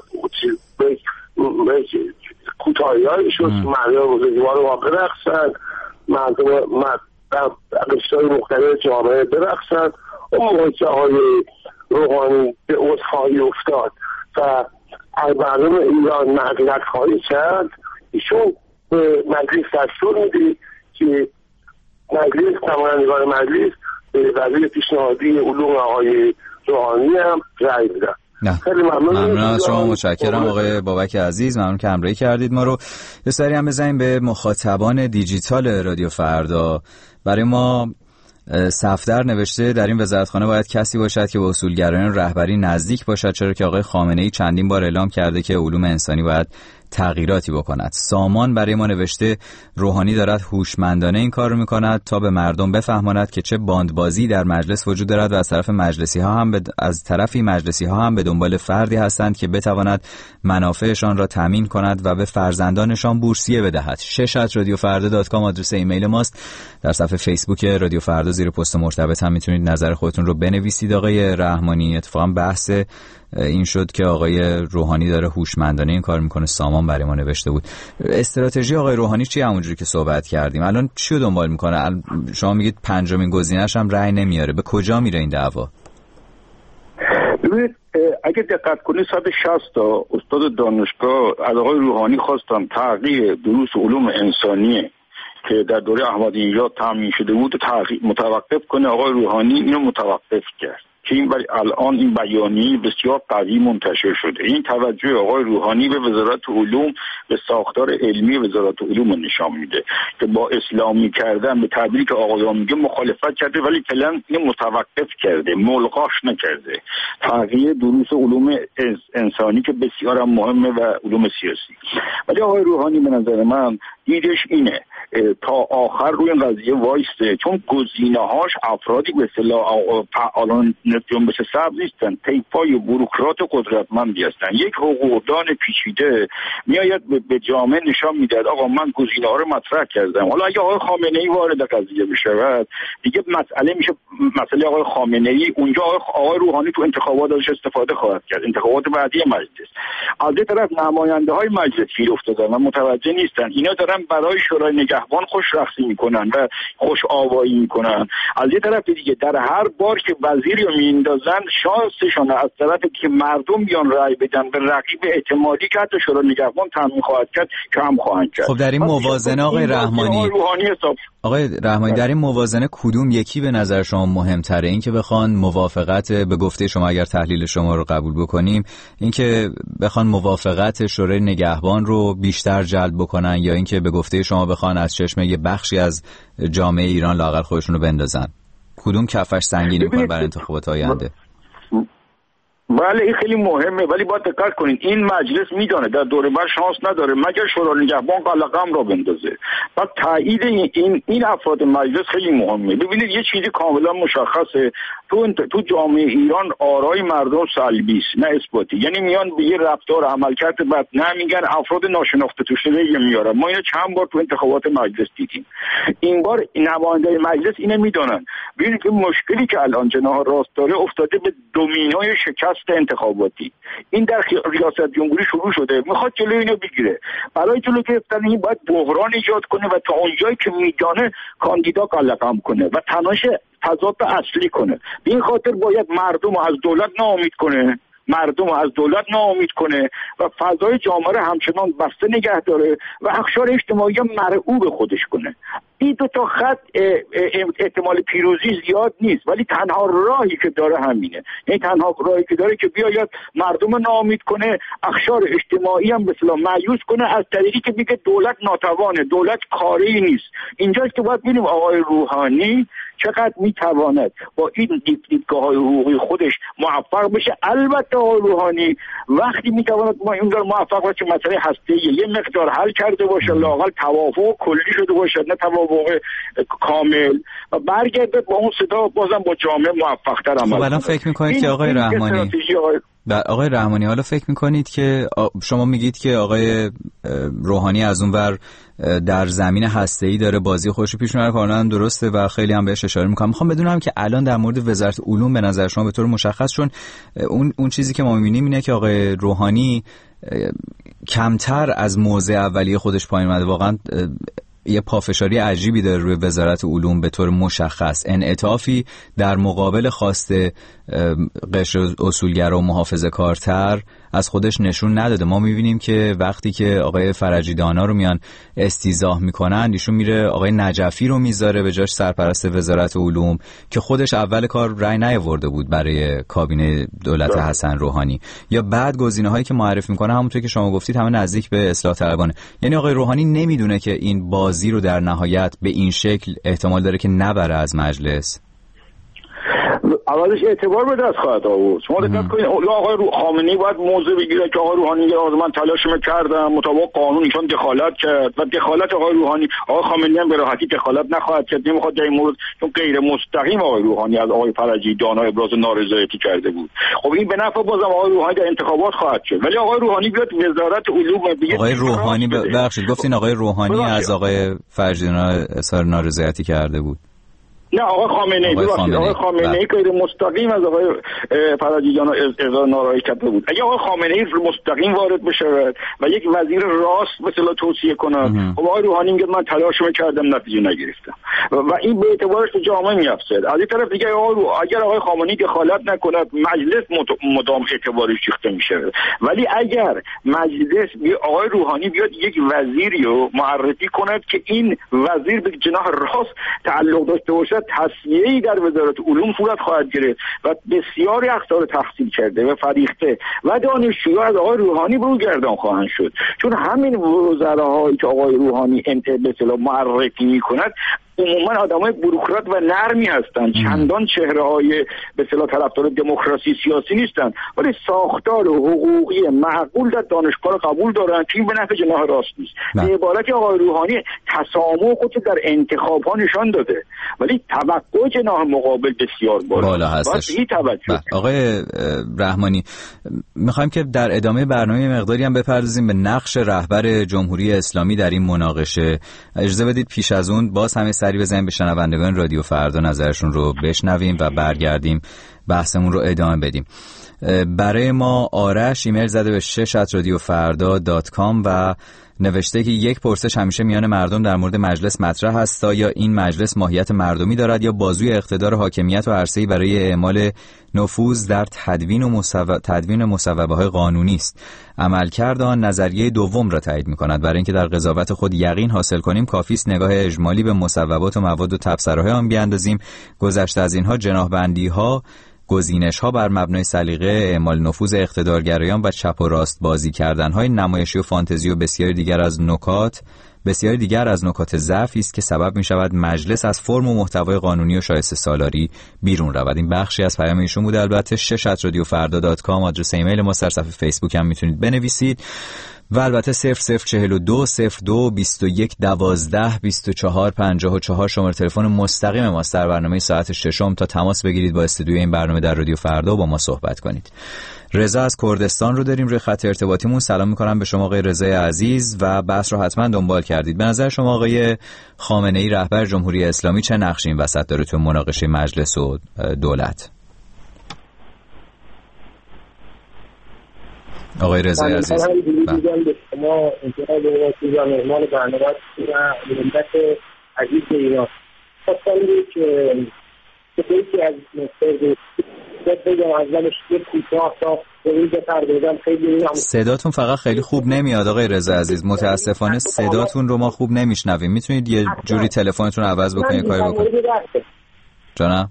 کوتاهی هایی شد، مردم بزرگوار رو برخصند، مردم قشرهای مختلف جامعه برخصند. اون موقع که آقای روحانی به عذرخواهی افتاد و از مردم ایران معذرت خواهی کرد، ایشون به مجلس دستور میده که مجلس نمایندگان مجلس به وزیر پیشنهادی علوم آقای روحانی هم رأی بدن. خیلی ممنون. ممنون از شما، متشکرم آقای بابک عزیز، ممنون که همراهی کردید ما رو. یه سری هم بزنیم به مخاطبان دیجیتال رادیو فردا. برای ما صفدر نوشته در این وزارتخانه باید کسی باشد که با اصولگرایان رهبری نزدیک باشد، چرا که آقای خامنه‌ای چندین بار اعلام کرده که علوم انسانی باید تغییراتی بکند. سامان برای ما نوشته روحانی دارد هوشمندانه این کار رو میکند تا به مردم بفهماند که چه باندبازی در مجلس وجود دارد و از طرف مجلسی ها هم ب... از طرفی مجلسی ها هم به دنبال فردی هستند که بتواند منافعشان را تامین کند و به فرزندانشان بورسیه بدهد. شش ات رادیو فردا دات کام آدرس ایمیل ماست. در صفحه فیسبوک رادیو فردا زیر پست مرتبط هم میتونید نظر خودتون رو بنویسید. آقای رحمانی، اتفاقا بحث این شد که آقای روحانی داره هوشمندانه این کار میکنه. سامان برای ما نوشته بود. استراتژی آقای روحانی چیه؟ همونجوری که صحبت کردیم الان چی رو دنبال میکنه؟ شما میگید پنجمین گزینه‌اش هم رأی نمیاره. به کجا میره این دعوا؟ ببینید اگه دقت کنید صد و شصت تا استاد دانشگاه از آقای روحانی خواستن تغییر دروس علوم انسانی که در دوره احمدی‌نژاد تامین شده بود متوقف کنه. آقای روحانی اینو متوقف کرد که این الان این بیانیه بسیار قوی منتشر شده. این توجه آقای روحانی به وزارت علوم، به ساختار علمی وزارت علوم نشان میده که با اسلامی کردن به تعبیری که آقایان میگه مخالفت کرده، ولی فعلا این متوقف کرده، ملغاش نکرده. تغییر دروس علوم انسانی که بسیار هم مهمه و علوم سیاسی. ولی آقای روحانی به نظر من دیدش اینه تا آخر روی این قضیه وایسته، چون گزینه‌هاش افرادی به اصطلاح فعالان جنبش سبز نیستن، طیفای بوروکرات قدرتمندی هستن. یک حقوقدان پیچیده میآید به جامعه نشان میدهد آقا من گزینه‌ها رو مطرح کردم. حالا اگه آقای خامنه‌ای وارد قضیه بشه دیگه مسئله میشه مسئله آقای خامنه‌ای. اونجا آقای روحانی تو انتخابات ازش استفاده خواهد کرد، انتخابات بعدی مجلس. از یه طرف نماینده‌های مجلس گیر افتادن و متوجه نیستن، اینا دارن برای شورای نگهبان خوش رقصی میکنن و خوش آوایی میکنن. از یه طرف دیگه در هر بار که وزیری رو میندازن شانسشون از طرفی که مردم بیان رأی بدن به رقیب احتمالی که حتی شورای نگهبان تامین خواهد کرد کم خواهند کرد. خب در این موازنه آقای رحمانی آقای رحمانی در این موازنه کدوم یکی به نظر شما مهمتره؟ این که بخوان موافقت به گفته شما، اگر تحلیل شما رو قبول بکنیم، این که بخوان موافقت شورای نگهبان رو بیشتر جلب بکنن، یا این که به گفته شما بخوان از چشم یه بخشی از جامعه ایران لااقل خودشون رو بندازن؟ کدوم کفش سنگین میکنه برای انتخابات آینده؟ بله این خیلی مهمه، ولی باید دقت کنید این مجلس میدانه در دوره بر شانس نداره مگر شورای نگهبان قلقم را بندازه. بعد تایید این این افراد مجلس خیلی مهمه. ببینید یه چیزی کاملا مشخصه، تو تو جامعه ایران آرای مردم سلبی است نه اثباتی. یعنی میان به یه رفتار عملکرد بد نمیگن، افراد ناشناخته تو شده میارن. ما اینو چند بار تو انتخابات مجلس دیدیم. این بار نماینده مجلس اینو میدونن. ببینید که مشکلی که الان جناح راست داره افتاده به دومینوی شکست انتخاباتی. این در ریاست جمهوری شروع شده، میخواد جلوی اینو بگیره. برای جلو گرفتن این باید بحران ایجاد کنه و تا اونجایی که میدانه کاندیدا قلقم کنه و تناش تضاد اصلی کنه. به این خاطر باید مردم از دولت ناامید کنه، مردم از دولت ناامید کنه و فضای جامعه رو همچنان بسته نگه داره و اقشار اجتماعی مرعوب خودش کنه. این دو تا خط احتمال پیروزی زیاد نیست، ولی تنها راهی که داره همینه. یعنی تنها راهی که داره که بیاید مردم ناامید کنه، اقشار اجتماعی هم به اصطلاح مایوس کنه از طریقی که میگه دولت ناتوانه، دولت کاری نیست. اینجاست که باید ببینیم آقای روحانی چقدر میتواند با این دیدگاه‌های حقوقی خودش موفق بشه. البته آقای روحانی وقتی میتواند ما این موفق باشه که مسئله هسته‌ای یه مقدار حل کرده باشه، لااقل توافق کلی شده باشه، نه توافق کامل، و برگرده با اون صدا بازم با جامعه موفق‌تر عمل کنه. خب الان فکر می‌کنید که آقای رحمانی آقای رحمانی حالا فکر می‌کنید که شما میگید که آقای روحانی از اونور در زمین هسته‌ای داره بازی خودش رو پیش می‌بره، کاملاً درسته و خیلی هم بهش اشاره می‌کنم. می‌خوام بدونم که الان در مورد وزارت علوم به نظر شما به طور مشخص، چون اون اون چیزی که ما می‌بینیم اینه که آقای روحانی کمتر از موضع اولیه خودش پایین اومده. واقعاً یه پافشاری عجیبی داره روی وزارت علوم به طور مشخص، انعطافی در مقابل خواست قشر اصولگرا و محافظه‌کارتر از خودش نشون نداده. ما می‌بینیم که وقتی که آقای فرجی دانا رو میان استیضاح میکنن، ایشون میره آقای نجفی رو میذاره به جاش سرپرست وزارت علوم که خودش اول کار رأی نیاورده بود برای کابینه دولت حسن روحانی. یا بعد گزینه‌هایی که معرفی میکنه همونطور که شما گفتید همه نزدیک به اصلاح طلبانه. یعنی آقای روحانی نمیدونه که این بازی رو در نهایت به این شکل احتمال داره که نبره از مجلس. عوضش اعتبار به دست خواهد آورد. شما دقت کنید آقای رو... خامنه‌ای باید موضع بگیره که آقای روحانی میگه من تلاشم کردم مطابق قانون، ایشون دخالت کرد و دخالت آقای روحانی آقای خامنه‌ای هم به راحتی دخالت نخواهد کرد، نمیخواد در این مورد، چون غیر مستقیم آقای روحانی از آقای فرجی دانا ابراز نارضایتی کرده بود. خب این به نفع بازم آقای روحانی در انتخابات خواهد شد. ولی آقای روحانی بیاد وزارت علوم بگه آقای روحانی ببخشید گفتین آقای روحانی از آقای فرجی دانا اظهار نارضایتی کرده بود. نه آقای خامنه‌ای آقای خامنه‌ای آقای خامنه‌ای غیر مستقیم از آقای فرجی دانا اظهار ناراحتی کرده بود. اگه آقای خامنه‌ای مستقیم وارد بشه و یک وزیر راست مثلا توصیه کنه، خب آقای روحانی میگه من تلاشم کردم نتیجه نگرفتم و این به اعتبارش تو جامعه میافزه. از این طرف دیگه آقای اگر آقای خامنه‌ای دخالت نکنه مجلس مدام اعتبارش ریخته میشه. ولی اگر مجلس آقای روحانی بیاد یک وزیری رو معرفی کند که این وزیر به جناح راست تعلق داشته باشه، تصفیه‌ای در وزارت علوم صورت خواهد گرفت و بسیاری اقطار تحصیل کرده و فریخته و دانشجوها از آقای روحانی بروگردان خواهند شد، چون همین وزراهایی که آقای روحانی انتخاب معرفی می‌کند عموما آدمای بوروکرات و نرمی هستند، چندان چهره‌های به اصطلاح طرفدار دموکراسی سیاسی نیستند، ولی ساختار حقوقی معقول در دانشگاه رو قبول دارن که این به نفع جناح راست نیست. به عبارتی آقای روحانی تسامح خودش در انتخاب‌ها نشان داده، ولی توقع جناح مقابل بسیار بالا, بالا هستش. آقای رحمانی می‌خوایم که در ادامه برنامه مقداری هم بپردازیم به نقش رهبر جمهوری اسلامی در این مناقشه. اجازه بدید پیش از اون باز همه سری بزنیم به شنوندگان رادیو فردا نظرشون رو بشنویم و برگردیم بحثمون رو ادامه بدیم. برای ما آرش ایمیل زده به شش ات رادیو فردا دات کام و نوشته که یک پرسش همیشه میان مردم در مورد مجلس مطرح است، تا یا این مجلس ماهیت مردمی دارد یا بازوی اقتدار حاکمیت و عرصه‌ای برای اعمال نفوذ در تدوین و مصوب... تدوین مصوبه‌های قانونی است. عملکرد آن نظریه دوم را تایید می‌کند. برای اینکه در قضاوت خود یقین حاصل کنیم کافی است نگاه اجمالی به مصوبات و مواد و تبصره‌های آن بیاندازیم. گذشته از اینها جناح‌بندی‌ها، گزینش‌ها بر مبنای سلیقه، اعمال نفوذ اقتدارگرایان و چپ و راست بازی کردن‌های نمایشی و فانتزی و بسیاری دیگر از نکات بسیاری دیگر از نکات ضعفی است که سبب می‌شود مجلس از فرم و محتوای قانونی و شایسته سالاری بیرون رود. این بخشی از پیام ایشون بود. البته شش ات رادیو فردا دات کام آدرس ایمیل ما، در صفحه فیسبوک هم میتونید بنویسید و البته صفر صفر چهل و دو صفر دو بیست و یک دوازده بیست و چهار پنجاه و چهار شماره تلفن مستقیم ماست در برنامه ساعت ششم تا تماس بگیرید با استودیوی این برنامه در رادیو فردا و با ما صحبت کنید. رضا از کردستان رو داریم روی خط ارتباطیمون. سلام میکنم به شما آقای رضای عزیز و بحث رو حتما دنبال کردید. به نظر شما آقای خامنه‌ای رهبر جمهوری اسلامی چه نقشی این وسط داره تو مناقشه مجلس و دولت؟ آقای رضای عزیز به شما انتقال و مهمان برنامه و ملت عزیز ایران خواستم که یکی از مسترد بگم اولش یک کوتاه تا روی بپردازم. خیلی صداتون فقط خیلی خوب نمیاد آقای رضا عزیز، متاسفانه صداتون رو ما خوب نمیشنویم. میتونید یه جوری تلفنتون رو عوض بکنید کاری بکنید؟ جانم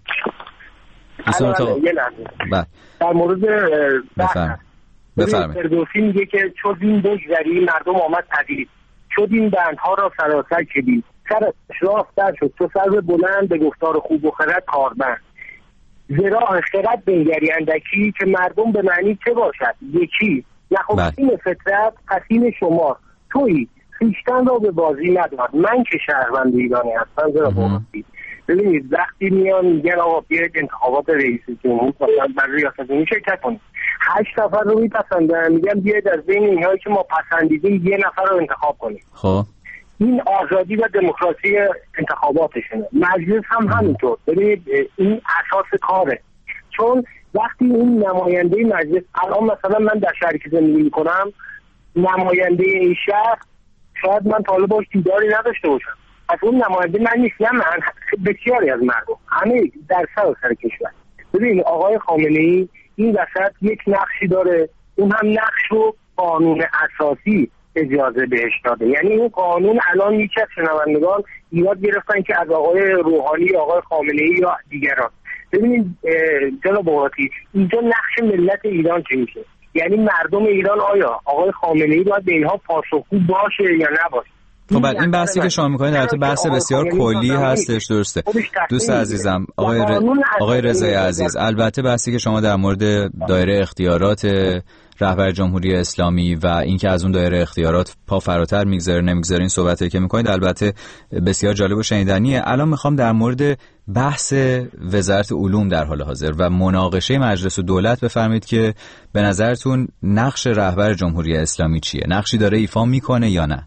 در مورد بفرمایید. بفرمایید. فردوسی میگه که چو دین بگذری مردم آمد پدید، چو دین بندها را سراسر کلید، سرش راست در شد تو سرو بلند به گفتار خوب و خرد کاربند. زراع خرد بنگری اندکی که مردم به معنی چه باشد یکی، نخستین فطرت پسین شما تویی خویشتن را به بازی ندار. من که شهروند ایرانی هستم زرا بگفتید. ببینید وقتی میان میگن آقا بیاید انتخابات رئیس جمهور مثلا برای ریاست جمهوری شرکت کنید، هشت نفر رو میپسندن میگن بیاید از بین اینهایی که ما پسندیدیم یه نفر رو انتخاب کنیم. خب این آزادی و دموکراسی انتخاباتشونه. مجلس هم همینطور. ببینید این اساس کاره، چون وقتی این نماینده مجلس الان مثلا من در شهری که زندگی میکنم نماینده این شهر شاید من طالب باش دیداری نداشته باشم، از اون نماینده من نیست، نه من بسیاری از مردم همه در سر کشور. ببین آقای خامنه‌ای این وسط یک نقشی داره، اون هم نقش رو قانون اساسی اجازه بهش داده. یعنی این قانون الان یکی از شنوندگان یاد گرفتن که از آقای روحانی، آقای خامنه‌ای یا دیگران. ببینید جناب آقای اینجا نقش ملت ایران چه میشه؟ یعنی مردم ایران آیا آقای خامنه‌ای باید به اینها پاسخگو باشه یا نباشه؟ خب بعد این بحثی که شما میکنید البته بحث بسیار کلی هستش، درسته دوست عزیزم آقای ر... آقای رضای عزیز، البته بحثی که شما در مورد دایره اختیارات رهبر جمهوری اسلامی و اینکه از اون دایره اختیارات پا فراتر میگذاره نمیگذاره این صحبتی که میکنید البته بسیار جالب و شنیدنیه. الان میخوام در مورد بحث وزارت علوم در حال حاضر و مناقشه مجلس و دولت بفرمایید که به نظرتون نقش رهبر جمهوری اسلامی چیه؟ نقشی داره ایفا میکنه یا نه؟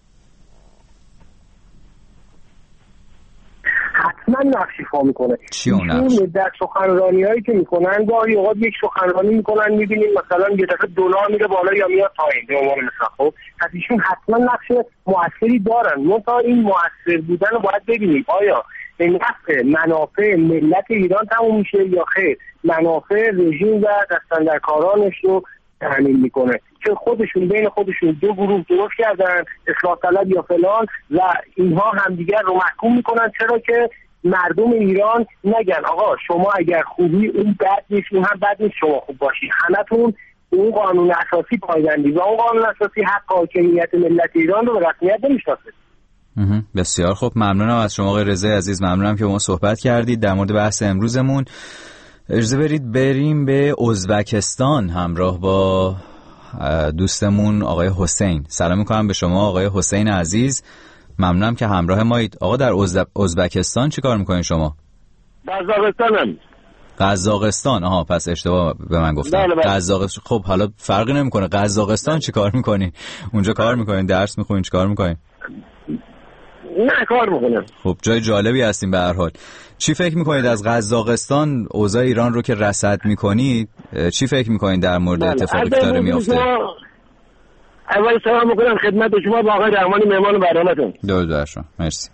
حتما نقش ایفا میکنه. چی اون نقش؟ در سخنرانی هایی که میکنن گاهی اوقات یک سخنرانی میکنن میبینیم مثلا یه دفعه دلار میره بالا یا میاد پایین به عنوان مثال. خب پس ایشون حتما نقش موثری دارن. ما تا این موثر بودن رو باید ببینیم آیا به نفع منافع ملت ایران تموم میشه یا خیر منافع رژیم و دستاندرکارانش رو تامین میکنه که خودشون بین خودشون دو گروه درست کردن، اصلاح طلب یا فلان، و اینها همدیگر رو محکوم میکنن چرا که مردم ایران نگن آقا شما اگر خوبی اون بد نیست، اون هم بد نیست، شما خوب باشی، همتون اون قانون اساسی پایبندی و اون قانون اساسی حق حاکمیت ملت ایران رو به رسمیت نمیشناسه. بسیار خوب، ممنونم از شما آقای رضای عزیز، ممنونم که با ما صحبت کردید در مورد بحث امروزمون. اجازه برید بریم به ازبکستان همراه با دوستمون آقای حسین. سلام میکنم به شما آقای حسین عزیز، ممنونم که همراه مایید. آقا در ازبکستان چی کار میکنین شما؟ قزاقستانم. قزاقستان، آها پس اشتباه به من گفتم. قزاقستان. خب حالا فرقی نمیکنه، قزاقستان چی کار میکنین؟ اونجا کار میکنین، درس میخونین، چی کار میکنین؟ نه کار میکنم. خب جای جالبی هستیم به هر حال. چی فکر میکنید از قزاقستان، اوضاع ایران رو که رصد میکنید چی فکر میکنید در مورد اتفاقی که داره میفته؟ اول سلام میکنم خدمت شما با آقای رحمانی مهمان برنامه‌تون. درود بر شما، مرسی.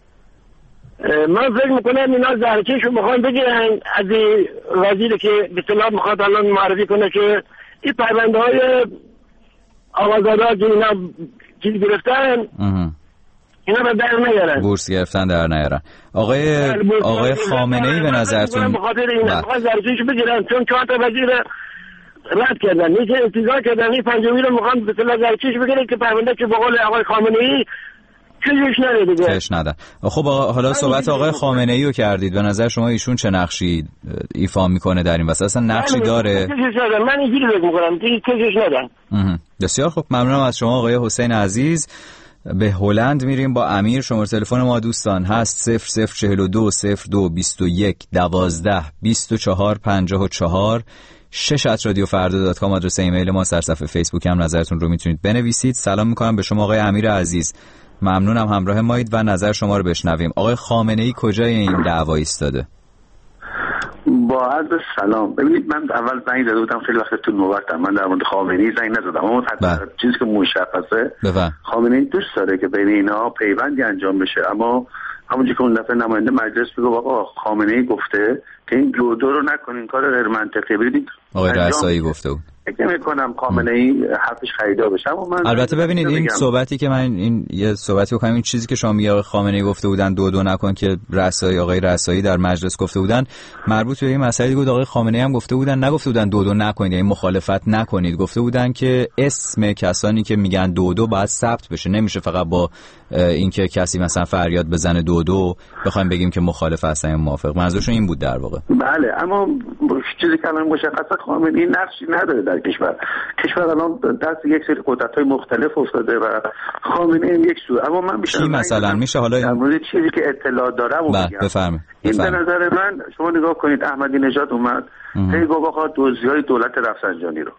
من فکر میکنم اینا زرکشو میخوان بگیرن از وزیری که به اصطلاح میخواد الان معرفی کنه که این پرونده های آقازاده که اینا چیز گرفتن اینا به در نیارن، بورس گرفتن در نیارن. آقای آقای خامنه‌ای به نظرتون به خاطر اینا میخوان زرکشو بگیرن چون چهار تا وزیر رد کردن، یکی انتظار کردن این پنجمی رو میخوان به اصطلاح زرکش بگیرن که پرونده که به قول آقای خامنه‌ای چیزش نره دیگه. چش نده. خب حالا صحبت آقای خامنه‌ای رو کردید، به نظر شما ایشون چه نقشی ایفا میکنه در این واسه؟ اصلا نقشی داره؟ من اینجوری فکر میکنم که چیزش ندن. بسیار خب، ممنونم از شما آقای حسین عزیز. به هلند میریم با امیر. شماره تلفن ما دوستان هست صفر صفر چهل و دو صفر دو بیست و یک دوازده بیست و چهار پنجاه و چهار. شش ات رادیو فردا دات کام آدرس ایمیل ما، صفحه فیسبوک هم نظرتون رو میتونید بنویسید. سلام میکنم به شما آقای امیر عزیز، ممنونم همراه مایید و نظر شما رو بشنویم. آقای خامنه‌ای کجای این دعوا ایستاده؟ با عرض سلام. ببینید من اول زنگ زده بودم خیلی وقت تو نوبتم، من در مورد خامنه‌ای زنگ نزدم، اما چیزی که مشخصه خامنه‌ای دوست داره که بین اینا پیوندی انجام بشه، اما همونجوری که اون دفعه نماینده مجلس میگه آقا خامنه‌ای گفته که این دو دو رو نکنین، کار غیر منطقی. ببینید آقای رسایی گفته بود. فکر می‌کنم خامنه‌ای حرفش خریدا بشه، اما من البته ببینید این صحبتی که من این یه صحبتی بکنم، این چیزی که شما میگه آقای خامنه‌ای گفته بودن دو دو نکن که رسایی آقای رسایی در مجلس گفته بودن، مربوط به این مسئله بود آقای خامنه‌ای هم گفته بودن، نگفته بودن دو دو نکنید یعنی مخالفت نکنید، گفته بودن که اسم کسانی که میگن دو دو باید ثبت بشه، نمیشه فقط با اینکه کسی مثلا فریاد بزنه دو دو بخوایم بگیم که مخالف هستن موافق. منظورشون این بود در واقع. بله، اما چیزی که الان مشخصه خامنه‌ای نقشی نداره در کشور. کشور الان دست یک سری قدرت‌های مختلف افتاده و خامنه‌ای یک سو. اما من میشه چی مثلا میشه حالا در مورد چیزی که اطلاع دارم میگم. بفرمایید. این به نظر من شما نگاه کنید احمدی نژاد اومد هی گفت آقا دزدی‌های دولت رفسنجانی رو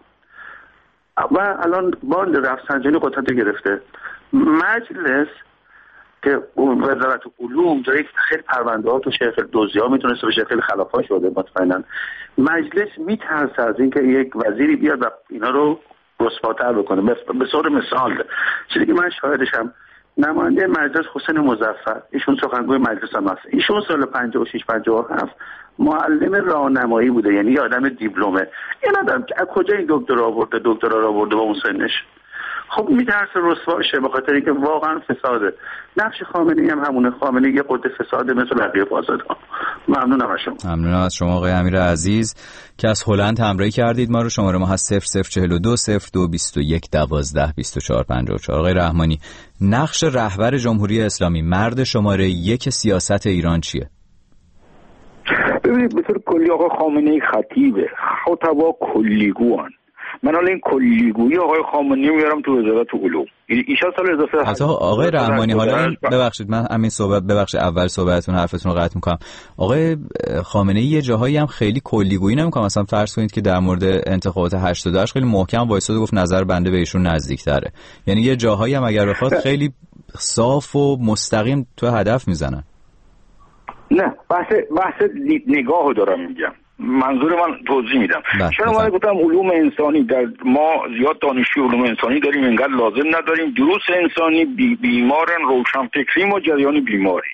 و الان باند رفسنجانی قدرت گرفته. مجلس که وزارت علوم جایی که خیلی پرونده ها تو خیلی دزدی‌ها میتونسته بشه، خیلی خلاف‌ها شده مطمئنا، مجلس میترسه از اینکه یک وزیری بیاد و اینا رو رسواتر بکنه. به صور مثال چیزی که من شاهدشم، نماینده مجلس حسین مظفر، ایشون سخنگوی مجلس هم هست، ایشون سال پنجاه و شش پنجاه و هفت معلم راهنمایی بوده، یعنی آدم دیپلمه. این آدم از کجا این دکترا آورده دکترا را آورده با اون سنش؟ خب میترسه رسوا شه به خاطر اینکه واقعا فساده. نقش خامنه‌ای هم همونه، خامنه‌ای یه قطب فساده مثل بقیه فاسدها. ممنونم از شما. ممنونم از شما آقای امیر عزیز که از هلند همراهی کردید ما رو. شماره ما هست صفر صفر چهل و دو صفر دو بیست و یک دوازده بیست و چهار پنجاه و چهار. آقای رحمانی نقش رهبر جمهوری اسلامی، مرد شماره یک سیاست ایران چیه؟ ببینید به طور کلی آقای خامنه‌ای خطیبه، خطبا کلیگوان. من حالا این کلیگویی آقای خامنه‌ای میارم تو وزارت علوم. ایشان سال اضافه حتی آقای رحمانی، حالا ببخشید من همین صحبت ببخشید اول صحبتتون حرفتون رو قطع می‌کنم. آقای خامنه‌ای یه جاهایی هم خیلی کلیگویی نمی‌کنه. مثلا فرض کنید که در مورد انتخابات هشتاد و هشت خیلی محکم وایساد و گفت نظر بنده به ایشون نزدیک‌تره. یعنی یه جاهایی هم اگر بخواد خیلی صاف و مستقیم تو هدف میزنن. نه بحث بحث نگاهو دارم میگم. منظور من توضیح میدم. چرا من گفتم علوم انسانی در ما زیاد دانشجوی علوم انسانی داریم، انقدر لازم نداریم. دروس انسانی بی بیمارن، روشن فکری و جریان بیماری.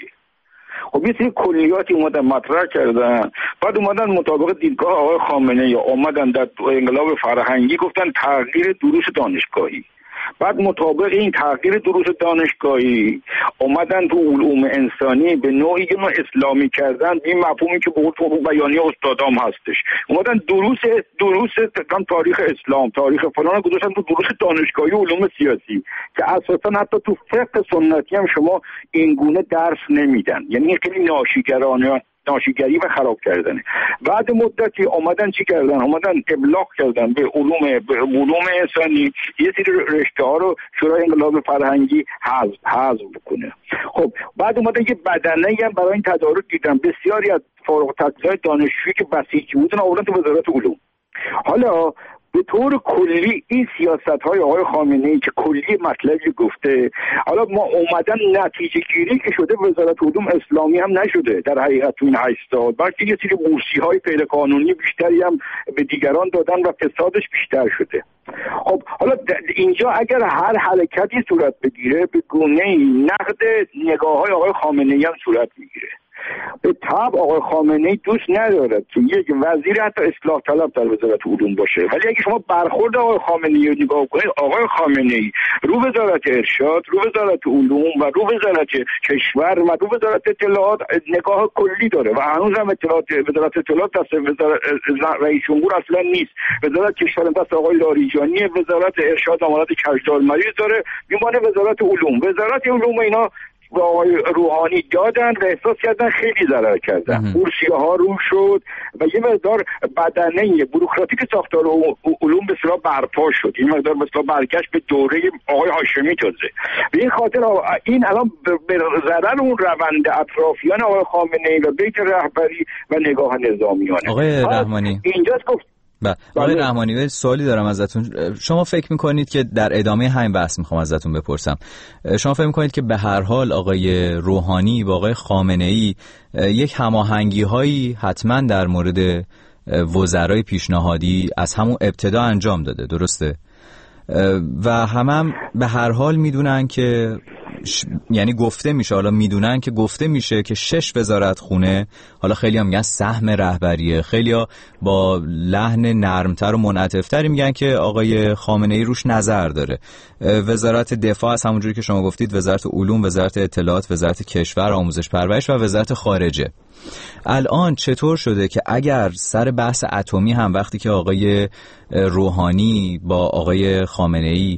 خب یه سری کلیاتی اومدن مطرح کردن، بعد اومدن مطابق دیدگاه آقای خامنه‌ای اومدن در انقلاب فرهنگی گفتن تغییر دروس دانشگاهی. بعد مطابق این تغییر دروس دانشگاهی اومدن تو علوم انسانی به نوعی که اسلامی کردن، این مفهومی که به قول بیانیه استادام هستش، اومدن دروس دروس تاریخ اسلام، تاریخ فلان گذاشتن تو دروس دانشگاهی علوم سیاسی که اساسا حتی تو فقه سنتی هم شما این گونه درس نمیدن. یعنی خیلی ناشیگرانه ناشیگری و خراب کردنه. بعد مدتی اومدن چی کردن؟ اومدن ابلاغ کردن به علوم به علوم انسانی یه سری رشته ها رو شورای انقلاب فرهنگی حذف حذف بکنه. خب بعد اومدن یه بدنه‌ای هم برای این تدارک دیدن، بسیاری از فارغ التحصیلان دانشجویی که بسیجی بودن آوردن تو وزارت علوم. حالا به طور کلی این سیاست‌های آقای خامنه‌ای که کلی مطلبی گفته، حالا ما اومدن نتیجه گیری که شده وزارت علوم اسلامی هم نشده در حقیقت تو این هشت سال، بلکه یه سری بورسی‌های غیر قانونی بیشتری هم به دیگران دادن و فسادش بیشتر شده. خب حالا اینجا اگر هر حرکتی صورت بگیره به گونه‌ای نقد نگاه‌های آقای خامنه‌ای هم صورت میگیره. به طبع آقای خامنه‌ای دوست ندارد که یک وزیر حتی اصلاح طلب در وزارت علوم باشه، ولی اگه شما برخورد آقای خامنه‌ای رو نگاه کنید، آقای خامنه‌ای رو وزارت ارشاد، رو وزارت علوم و رو وزارت کشور و رو وزارت اطلاعات نگاه کلی داره و هنوز هم اطلاعات وزارت اطلاعات دست وزارت رئیس جمهور اصلا نیست. وزارت کشور دست آقای لاریجانی، وزارت ارشاد امارات کجدار مریض داره، میمونه وزارت علوم. وزارت علوم اینا با آقای روحانی دادن و احساس کردن خیلی ضرر کردن، بورسیه ها رو شد و یه مقدار بدنه بروکراتیک ساختار علوم به اصطلاح برپا شد، یه مقدار به اصطلاح برگشت به دوره آقای هاشمی تازه. به این خاطر این الان به ضرر اون روند اطرافیان آقای خامنه‌ای و بیت رهبری و نگاه نظامیانه. آقای رحمانی اینجاست گفت بله آقای رحمانی سوالی دارم ازتون. شما فکر میکنید که در ادامه همین بحث میخوام ازتون بپرسم، شما فکر میکنید که به هر حال آقای روحانی با آقای خامنه‌ای یک هماهنگی هایی حتما در مورد وزرای پیشنهادی از همون ابتدا انجام داده، درسته؟ و همه هم به هر حال میدونن که ش... یعنی گفته میشه، حالا میدونن که گفته میشه که شش وزارت خونه، حالا خیلی هم میگن سهم رهبریه، خیلی ها با لحن نرمتر و منعطف‌تری میگن که آقای خامنه‌ای روش نظر داره. وزارت دفاع از همونجوری که شما گفتید، وزارت علوم، وزارت اطلاعات، وزارت کشور، آموزش پرورش و وزارت خارجه. الان چطور شده که اگر سر بحث اتمی هم وقتی که آقای روحانی با آقای خامنه‌ای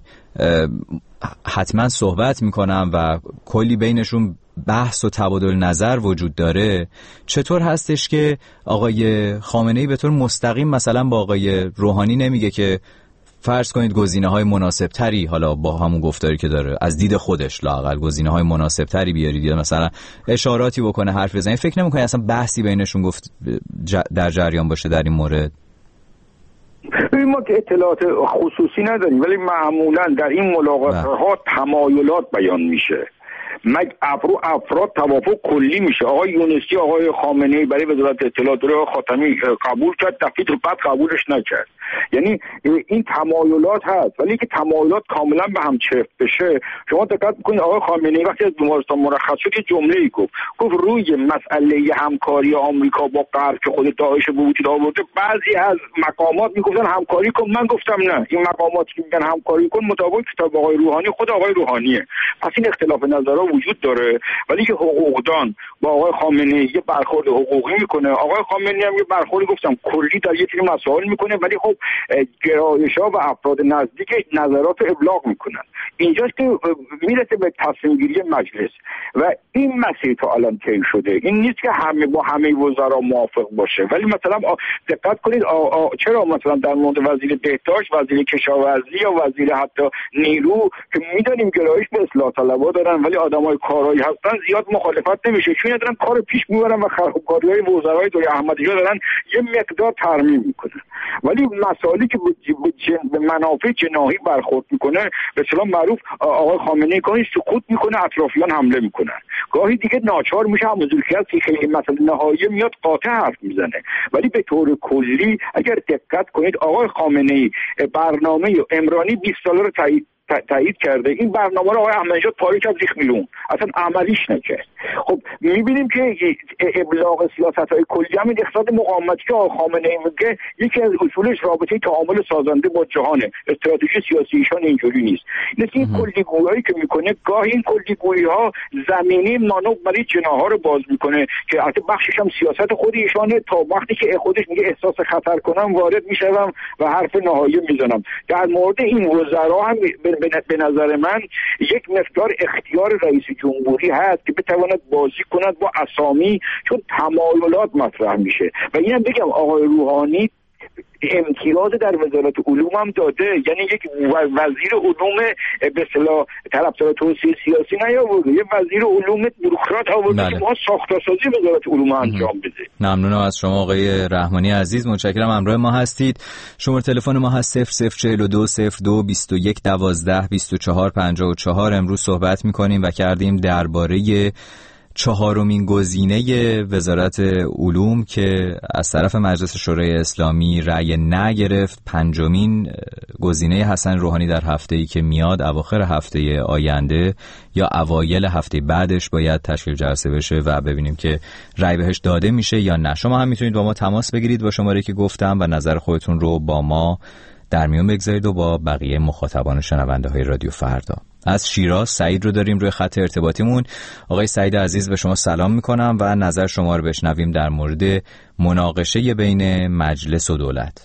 حتما صحبت میکنم و کلی بینشون بحث و تبادل نظر وجود داره، چطور هستش که آقای خامنه‌ای به طور مستقیم مثلا با آقای روحانی نمیگه که فرض کنید گزینه‌های مناسب‌تری، حالا با همون گفتاری که داره از دید خودش لااقل گزینه‌های مناسب‌تری بیارید یا مثلا اشاراتی بکنه، حرف بزنه؟ فکر نمی‌کنی اصلا بحثی بینشون گفت در جریان باشه در این مورد؟ ما که اطلاعات خصوصی نداریم، ولی معمولا در این ملاقات‌ها تمایلات بیان میشه، مگ افرو افراد توافق کلی میشه. آقای یونسی آقای خامنه‌ای برای وزارت اطلاعات رو خاتمی قبول کرد، دفعه بعد قبولش نکرد. یعنی این تمایلات هست، ولی که تمایلات کاملا به هم چفت بشه، شما دقت بکنید آقای خامنه‌ای وقتی از بیمارستان مرخص شد یه جمله‌ای گفت، گفت روی مسئله همکاری آمریکا با غرب که خود داعش به وجود آورده، بعضی از مقامات میگفتن همکاری کن، من گفتم نه، این مقامات که میگن همکاری کن مطابق کتاب آقای روحانی خود آقای روحانیه. پس این اختلاف نظرها وجود داره، ولی که حقوقدان با آقای خامنه‌ای یه برخورد حقوقی میکنه، آقای خامنه‌ای هم یه برخوردی گفتم کلی در یه سری مسائل میکنه، ولی خب خب گرایش‌ها و افراد نزدیک نظرات ابلاغ میکنن. اینجاست که میرسه به تصمیم گیری مجلس و این مسیر تا الان طی شده. این نیست که همه با همه وزرا موافق باشه، ولی مثلا دقت کنید آ آ چرا مثلا در مورد وزیر بهداشت، وزیر کشاورزی یا وزیر حتی نیرو که میدونیم گرایش به اصلاح طلبها دارن ولی آدمای کارایی هستن زیاد مخالفت نمیشه، چون دارن کار پیش میبرن و خرابکاری‌های وزرای دوره احمدی دارن یه مقدار ترمیم میکنن. ولی مسائلی که به منافع جناحی برخورد میکنه به اصطلاح معروف آقای خامنه‌ای گاهی سکوت میکنه، اطرافیان حمله میکنن، گاهی دیگه ناچار میشه همونجوری که خیلی مسئله نهایی میاد قاطع حرف میزنه. ولی به طور کلی اگر دقت کنید آقای خامنه‌ای برنامه عمرانی بیست ساله رو تایید تایید کرده، این برنامه رو آقای احمدی‌نژاد پاره کرد ریخت بیرون، اصلا عملیش نکرد. خب میبینیم که ابلاغ سیاست‌های کلی همین اقتصاد مقاومتی که آقای خامنه‌ای میگه یکی از اصولش رابطه تعامل سازنده با جهانه. استراتژی سیاسی ایشان اینجوری نیست. مثل این کلی‌گویی که میکنه گاهی این کلی‌گویی‌ها زمینه مانور برای جناح‌ها رو باز میکنه که البته بخشش هم سیاست خود ایشانه، تا وقتی که خودش میگه احساس خطر کنم وارد میشم و حرف نهایی میزنم. در مورد این وزرا هم به نظر من یک مقدار اختیار رئیس جمهوری هست که بتواند بازی کند با اسامی، چون تمایلات مطرح میشه. و اینم بگم آقای روحانی امتیاز در وزارت علوم هم داده، یعنی یک وزیر علوم به اصطلاح طرفدار توسعه سیاسی نیاورده، یه وزیر علوم بوروکرات آورده که ما ساختارسازی وزارت علوم انجام بده. ممنونم از شما آقای رحمانی عزیز، متشکرم همراه ما هستید. شماره تلفن ما هست صفر صفر چهل و دو صفر دو بیست و یک دوازده بیست و چهار پنجاه و چهار. امروز صحبت می‌کنیم و کردیم درباره چهارمین گزینه وزارت علوم که از طرف مجلس شورای اسلامی رأی نگرفت. پنجمین گزینه حسن روحانی در هفته‌ای که میاد، اواخر هفته آینده یا اوایل هفته بعدش باید تشکیل جلسه بشه و ببینیم که رأی بهش داده میشه یا نه. شما هم میتونید با ما تماس بگیرید با شماره که گفتم و نظر خودتون رو با ما در میون بگذارید و با بقیه مخاطبان و شنونده های رادیو فردا. از شیراز سعید رو داریم روی خط ارتباطیمون. آقای سعید عزیز به شما سلام میکنم و نظر شما رو بشنویم در مورد مناقشه بین مجلس و دولت.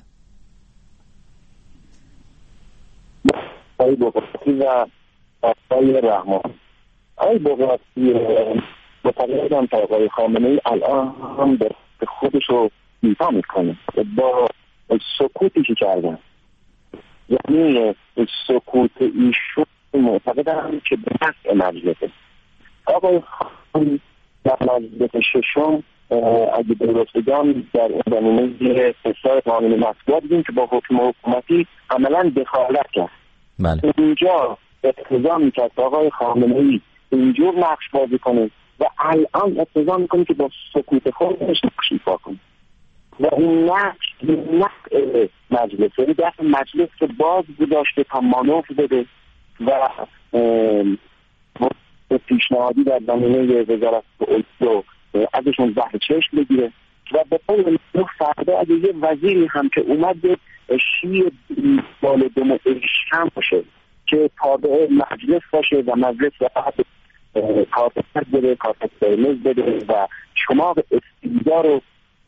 آقای بغراتی و آقای رحمان، آقای بغراتی متقاعدم تا آقای خامنه‌ای الان هم به خودش رو ایفا میکنه با سکوتی که کردن، یعنی سکوت ایشون معتقدم که به نفع مجلسه. آقای خامنه‌ای در مجلس ششم اگه درست بگم در اون زمینه فساد قانون مسکوت دیدیم که با حکم حکومتی عملا دخالت کرد. بله. اینجا اقتضا میکرد آقای خامنه‌ای اینجور نقش بازی کنه و الان اقتضا میکنه که با سکوت خودش نقش ایفا کنه و این نقش نقش مجلس، یعنی دست مجلس که باز گذاشته تا مانور بده و پیشنهادی در زمینه وزارت علوم ازشون زهر چشم بگیره و به قول فردا اگه یه وزیری هم که اومد به شیع بالدوم ایشم باشه که تابع مجلس باشه و مجلس راحت کارت بده، کارت قرمز بده و شما به استیزا رو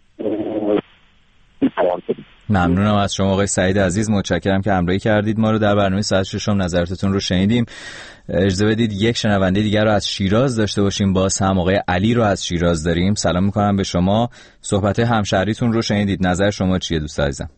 قرار بدید. ممنونم از شما آقای سعید عزیز، متشکرم که همراهی کردید ما رو در برنامه ساعت ششم. نظراتتون رو شنیدیم. اجازه بدید یک شنونده دیگر رو از شیراز داشته باشیم. باز هم آقای علی رو از شیراز داریم. سلام میکنم به شما. صحبت همشهریتون رو شنیدید. نظر شما چیه دوست عزیزم؟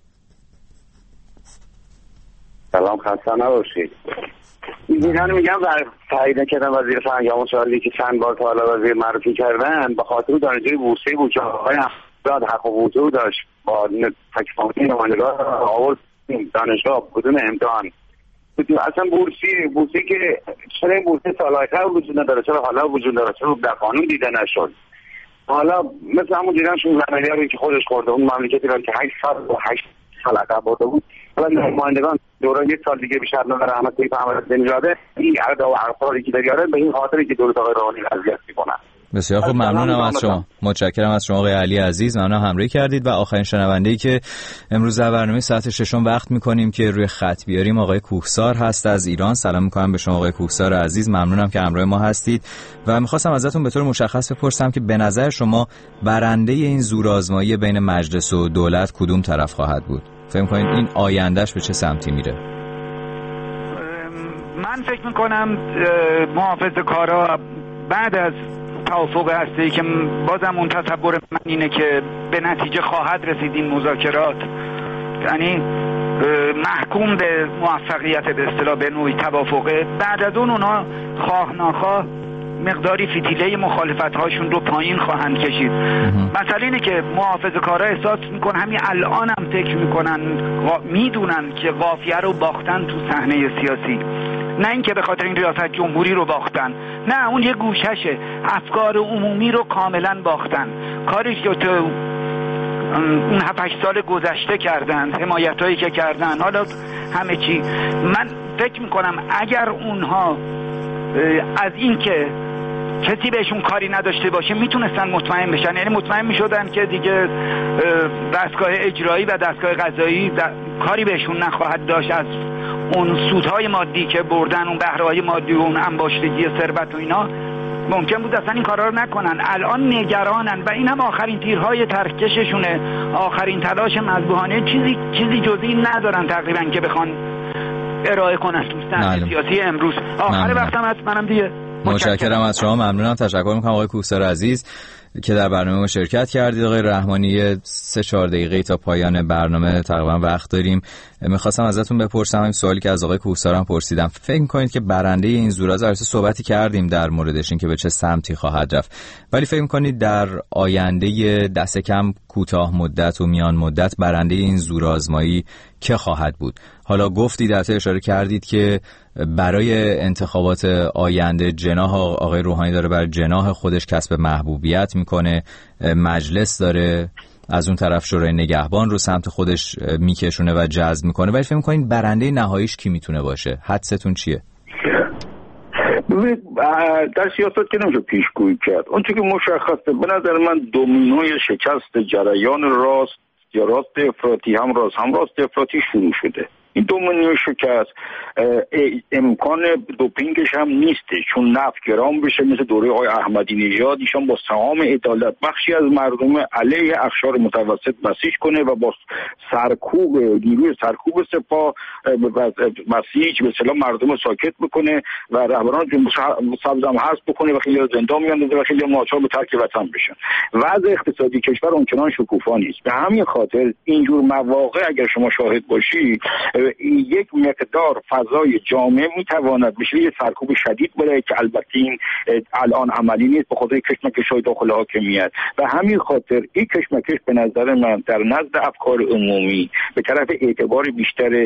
سلام، خسته نباشید. میگن میگم بر تایید نکردن وزیر فرهنگ سوالی که چند بار تا حالا وزیر معرفی کردن به خاطر دانشجوی بورسی بود که آقای احمدی حق و حضور داشت با تکفانی نمایندگان آورد دانشگاه بدون امتحان. اصلا بورسی بورسی که چرا این بورسی سال‌های وجود نداره، چرا حالا وجود داره، چرا در قانون دیده نشد؟ حالا مثل همون دیدن شانزده میلیاردی که خودش خورده، اون مملکتی را که هشت سال و هشت سال عقب برده بود، حالا نمایندگان دوران یک سال دیگه بیشتر نداره. احمد طیب احمدی‌نژاد این عرض و ارقامی که داره به این خاطری که دولت آقای روحانی اذیت می‌کنه. بسیار خوب، ممنونم از شما. متشکرم از شما آقای علی عزیز، ممنونم همراهی کردید. و آخرین شنونده‌ای که امروز در برنامه ساعت ششم وقت می‌کنیم که روی خط بیاریم آقای کوهسار هست از ایران. سلام می‌کنم به شما آقای کوهسار عزیز، ممنونم که همراه ما هستید و می‌خواستم ازتون به طور مشخص بپرسم که به نظر شما برنده این زورآزمایی بین مجلس و دولت کدوم طرف خواهد بود؟ فکر کنید این آیندهش به چه سمتی میره؟ من فکر میکنم محافظه‌کارا بعد از توافق هسته‌ای که بازم اون تصور من اینه که به نتیجه خواهد رسید این مذاکرات، یعنی محکوم به موفقیت به اصطلاح به نوعی توافقه، بعد از اون اونا خواه ناخواه مقداری فتیله مخالفت هاشون رو پایین خواهند کشید. مثلا اینه که محافظه‌کارا احساس میکنن، همین الان هم فکر میکنن میدونن که قافیه رو باختن تو صحنه سیاسی، نه اینکه به خاطر این ریاست جمهوری رو باختن، نه اون یه گوششه، افکار عمومی رو کاملا باختن. کاری که تو اون هفت هشت سال گذشته کردن، حمایتایی که کردن، حالا همه چی، من فکر میکنم اگر اونها از این که کسی بهشون کاری نداشته باشه میتونستن مطمئن بشن، یعنی مطمئن میشدن که دیگه دستگاه اجرایی و دستگاه قضایی کاری بهشون نخواهد داشت از اون سودهای مادی که بردن، اون بهره‌های مادی و اون انباشتگی ثروت و اینا، ممکن بود اصلا این کارا رو نکنن. الان نگرانن و این هم آخرین تیرهای ترکششونه، آخرین تلاش مذبوحانه، چیزی چیزی جزئی ندارن تقریبا که بخوان ارائه کنن تو صحنه سیاسی امروز. آخر وقتم هست، منم دیگه متشکرم از شما، ممنونم، تشکر میکنم آقای کوهسار عزیز که در برنامه ما شرکت کردید. آقای رحمانی، سه چهار دقیقه تا پایان برنامه تقریبا وقت داریم. میخواستم ازتون بپرسم این سوالی که از آقای کوهسار هم پرسیدم، فکر میکنید که برنده این زوراز، البته صحبتی کردیم در موردش این که به چه سمتی خواهد رفت، ولی فکر میکنید در آینده دست کم کوتاه مدت و میان مدت برنده این زورآزمایی که خواهد بود؟ حالا گفتید، البته اشاره کردید که برای انتخابات آینده جناح آقای روحانی داره بر جناح خودش کسب محبوبیت میکنه، مجلس داره از اون طرف شورای نگهبان رو سمت خودش میکشونه و جذب میکنه، ولی فکر میکنین برنده نهاییش کی میتونه باشه؟ حدستون چیه؟ ببینید در سیاست که نمیشه پیشگویی کرد. اون چیزی که مشخصه به نظر من دومینوی شکست جریان راست یا راست افراطی، هم راست هم راست افراطی شروع شده. این دومینوی شکست امکان دوپینگش هم نیسته، چون نفت گرام بشه مثل دوره آقای احمدی نژاد، ایشان با سهام عدالت بخشی از مردم علیه اقشار متوسط بسیج کنه و با سرکوب نیروی سرکوب سپاه بسیج به اصطلاح مردم ساکت بکنه و رهبران جنبش سبز هم حذف بکنه و خیلی زندان میاندازه و خیلی ناچار به ترک وطن بشن. وضع اقتصادی کشور اونچنان شکوفا نیست. به همین خاطر اینجور مواقع اگر شما شاهد باشی، یک مقدار فضای جامعه میتواند بشه یه سرکوب شدید بره که البته این الان عملی نیست به خاطر کشمکش‌های داخل حاکمیت. و همین خاطر این کشمکش به نظر من در نزد افکار عمومی به طرف اعتبار بیشتر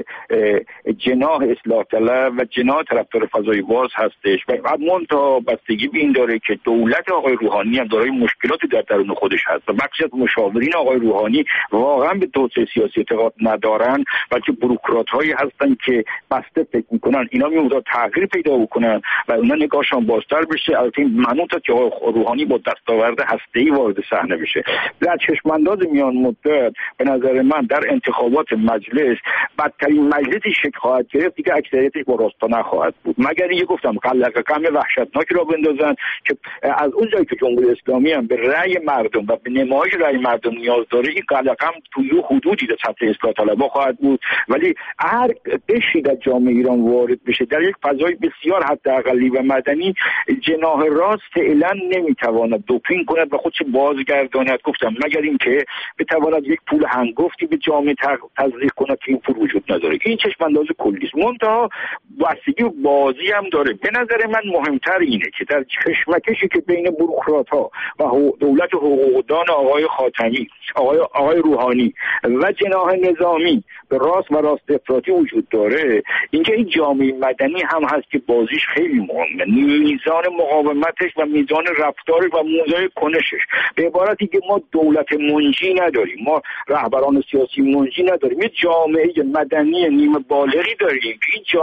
جناح اصلاح طلب و جناح طرفدار فضای باز هستش و بعد منتها بستگی به این داره که دولت آقای روحانی هم دارای مشکلاتی در درون خودش هست و بخشی از مشاورین آقای روحانی واقعا به توسعه سیاسی اعتقاد ندارن، بلکه بروکرات هایی هستن که بسته فکر میکنن اینا میموندن تغییر پیدا بکنن و اونا نگاهشون بازتر بشه. البته این معنی تا که روحانی با دستاورد هسته‌ای وارد صحنه بشه. در چشمانداز میان مدت به نظر من در انتخابات مجلس بدترین مجلسی شکل خواهد گرفت، دیگه اکثریتش با راستا نخواهد بود، مگر اینکه گفتم قلقه کم وحشتناکی را بندازن که از اون جایی که جمهوری اسلامی هم به رأی مردم و به نمایش رأی مردم نیاز داره، این قلقه هم توی حدودی در سطح اصلاح طلبها خواهد بود. ولی هر قشری در جامعه ایران وارد بشه در یک فضای بسیار حداقلی و مدنی، جناح راست فعلا نمیتواند دوپینگ کند و خودش بازگرداند، گفتم مگر اینکه بتواند یک پول هنگفتی به جامعه تزریق کند که این پول وجود نداره. این چشم انداز کلی است، منتها بستگی و بازی هم داره. به نظر من مهمتر اینه که در کشمکشی که بین بوروکرات‌ها و دولت حقوقدان آقای خاتمی، آقای آقای روحانی و جناح نظامی به راست و راست افراطی وجود داره، اینکه این جامعه مدنی هم هست که بازیش خیلی مهمه، میزان مقاومتش و میزان رفتارش و موضوع کنشش. به عبارتی که ما دولت منجی نداریم، ما رهبران سیاسی منجی نداریم، یه جامعه مدنی نیمه بالغی داریم که این جامعه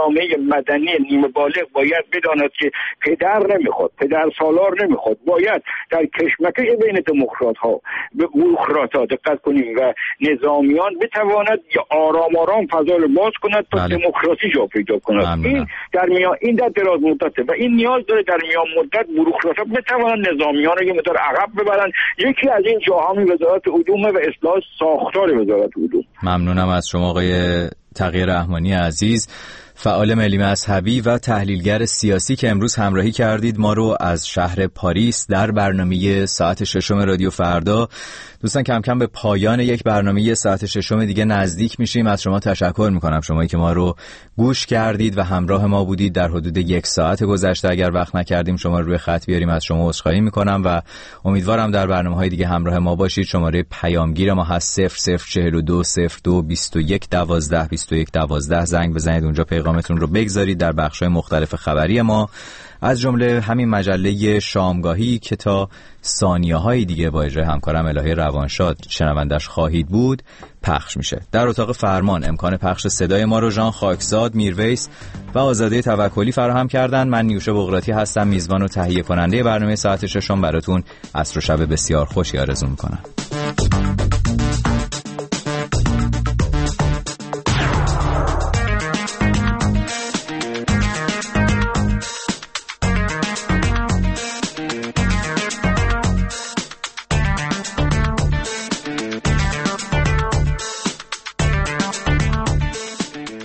مدنی نیمه بالغ باید بداند که پدر نمیخواد، پدر سالار نمیخواد. باید در کشمکش بین دموکرات ها به بوروکرات ها دقت کنیم و نظامیان بتواند آرام آرام فضا رو باز کند تا بله. دموکراسی جا پیدا کند. ممنونم. این در میان این در دراز مدته و این نیاز داره در میان مدت بوروکرات ها بتوانند نظامیان رو یه مقدار عقب ببرن. یکی از این جاها وزارت علوم و اصلاح ساختار وزارت علوم. ممنونم از شما آقای تغییر رحمانی عزیز، فعال ملی مذهبی و تحلیلگر سیاسی که امروز همراهی کردید ما رو از شهر پاریس در برنامه ساعت ششم رادیو فردا. دوستان کم کم به پایان یک برنامه ساعت ششم دیگه نزدیک میشیم. از شما تشکر میکنم، شمایی که ما رو گوش کردید و همراه ما بودید در حدود یک ساعت گذشته. اگر وقت نکردیم شما رو روی خط بیاریم از شما عذرخواهی میکنم و امیدوارم در برنامه‌های دیگه همراه ما باشید. شماره پیامگیر ما هست صفر صفر چهل و دو صفر دو بیست و یک دوازده بیست و یک دوازده. زنگ بزنید اونجا پیغامتون رو بگذارید در بخش‌های مختلف خبری ما، از جمله همین مجله شامگاهی که تا ثانیه‌های دیگه با اجرای همکارم الهی روانشاد شنوندش خواهید بود پخش میشه. در اتاق فرمان امکان پخش صدای ما رو ژان خاکزاد، میرویس و آزاده توکلی فراهم کردن. من نیوشه بغراتی هستم، میزبان و تهیه کننده برنامه ساعت ششم. براتون عصر و شب بسیار خوشی آرزو میکنم.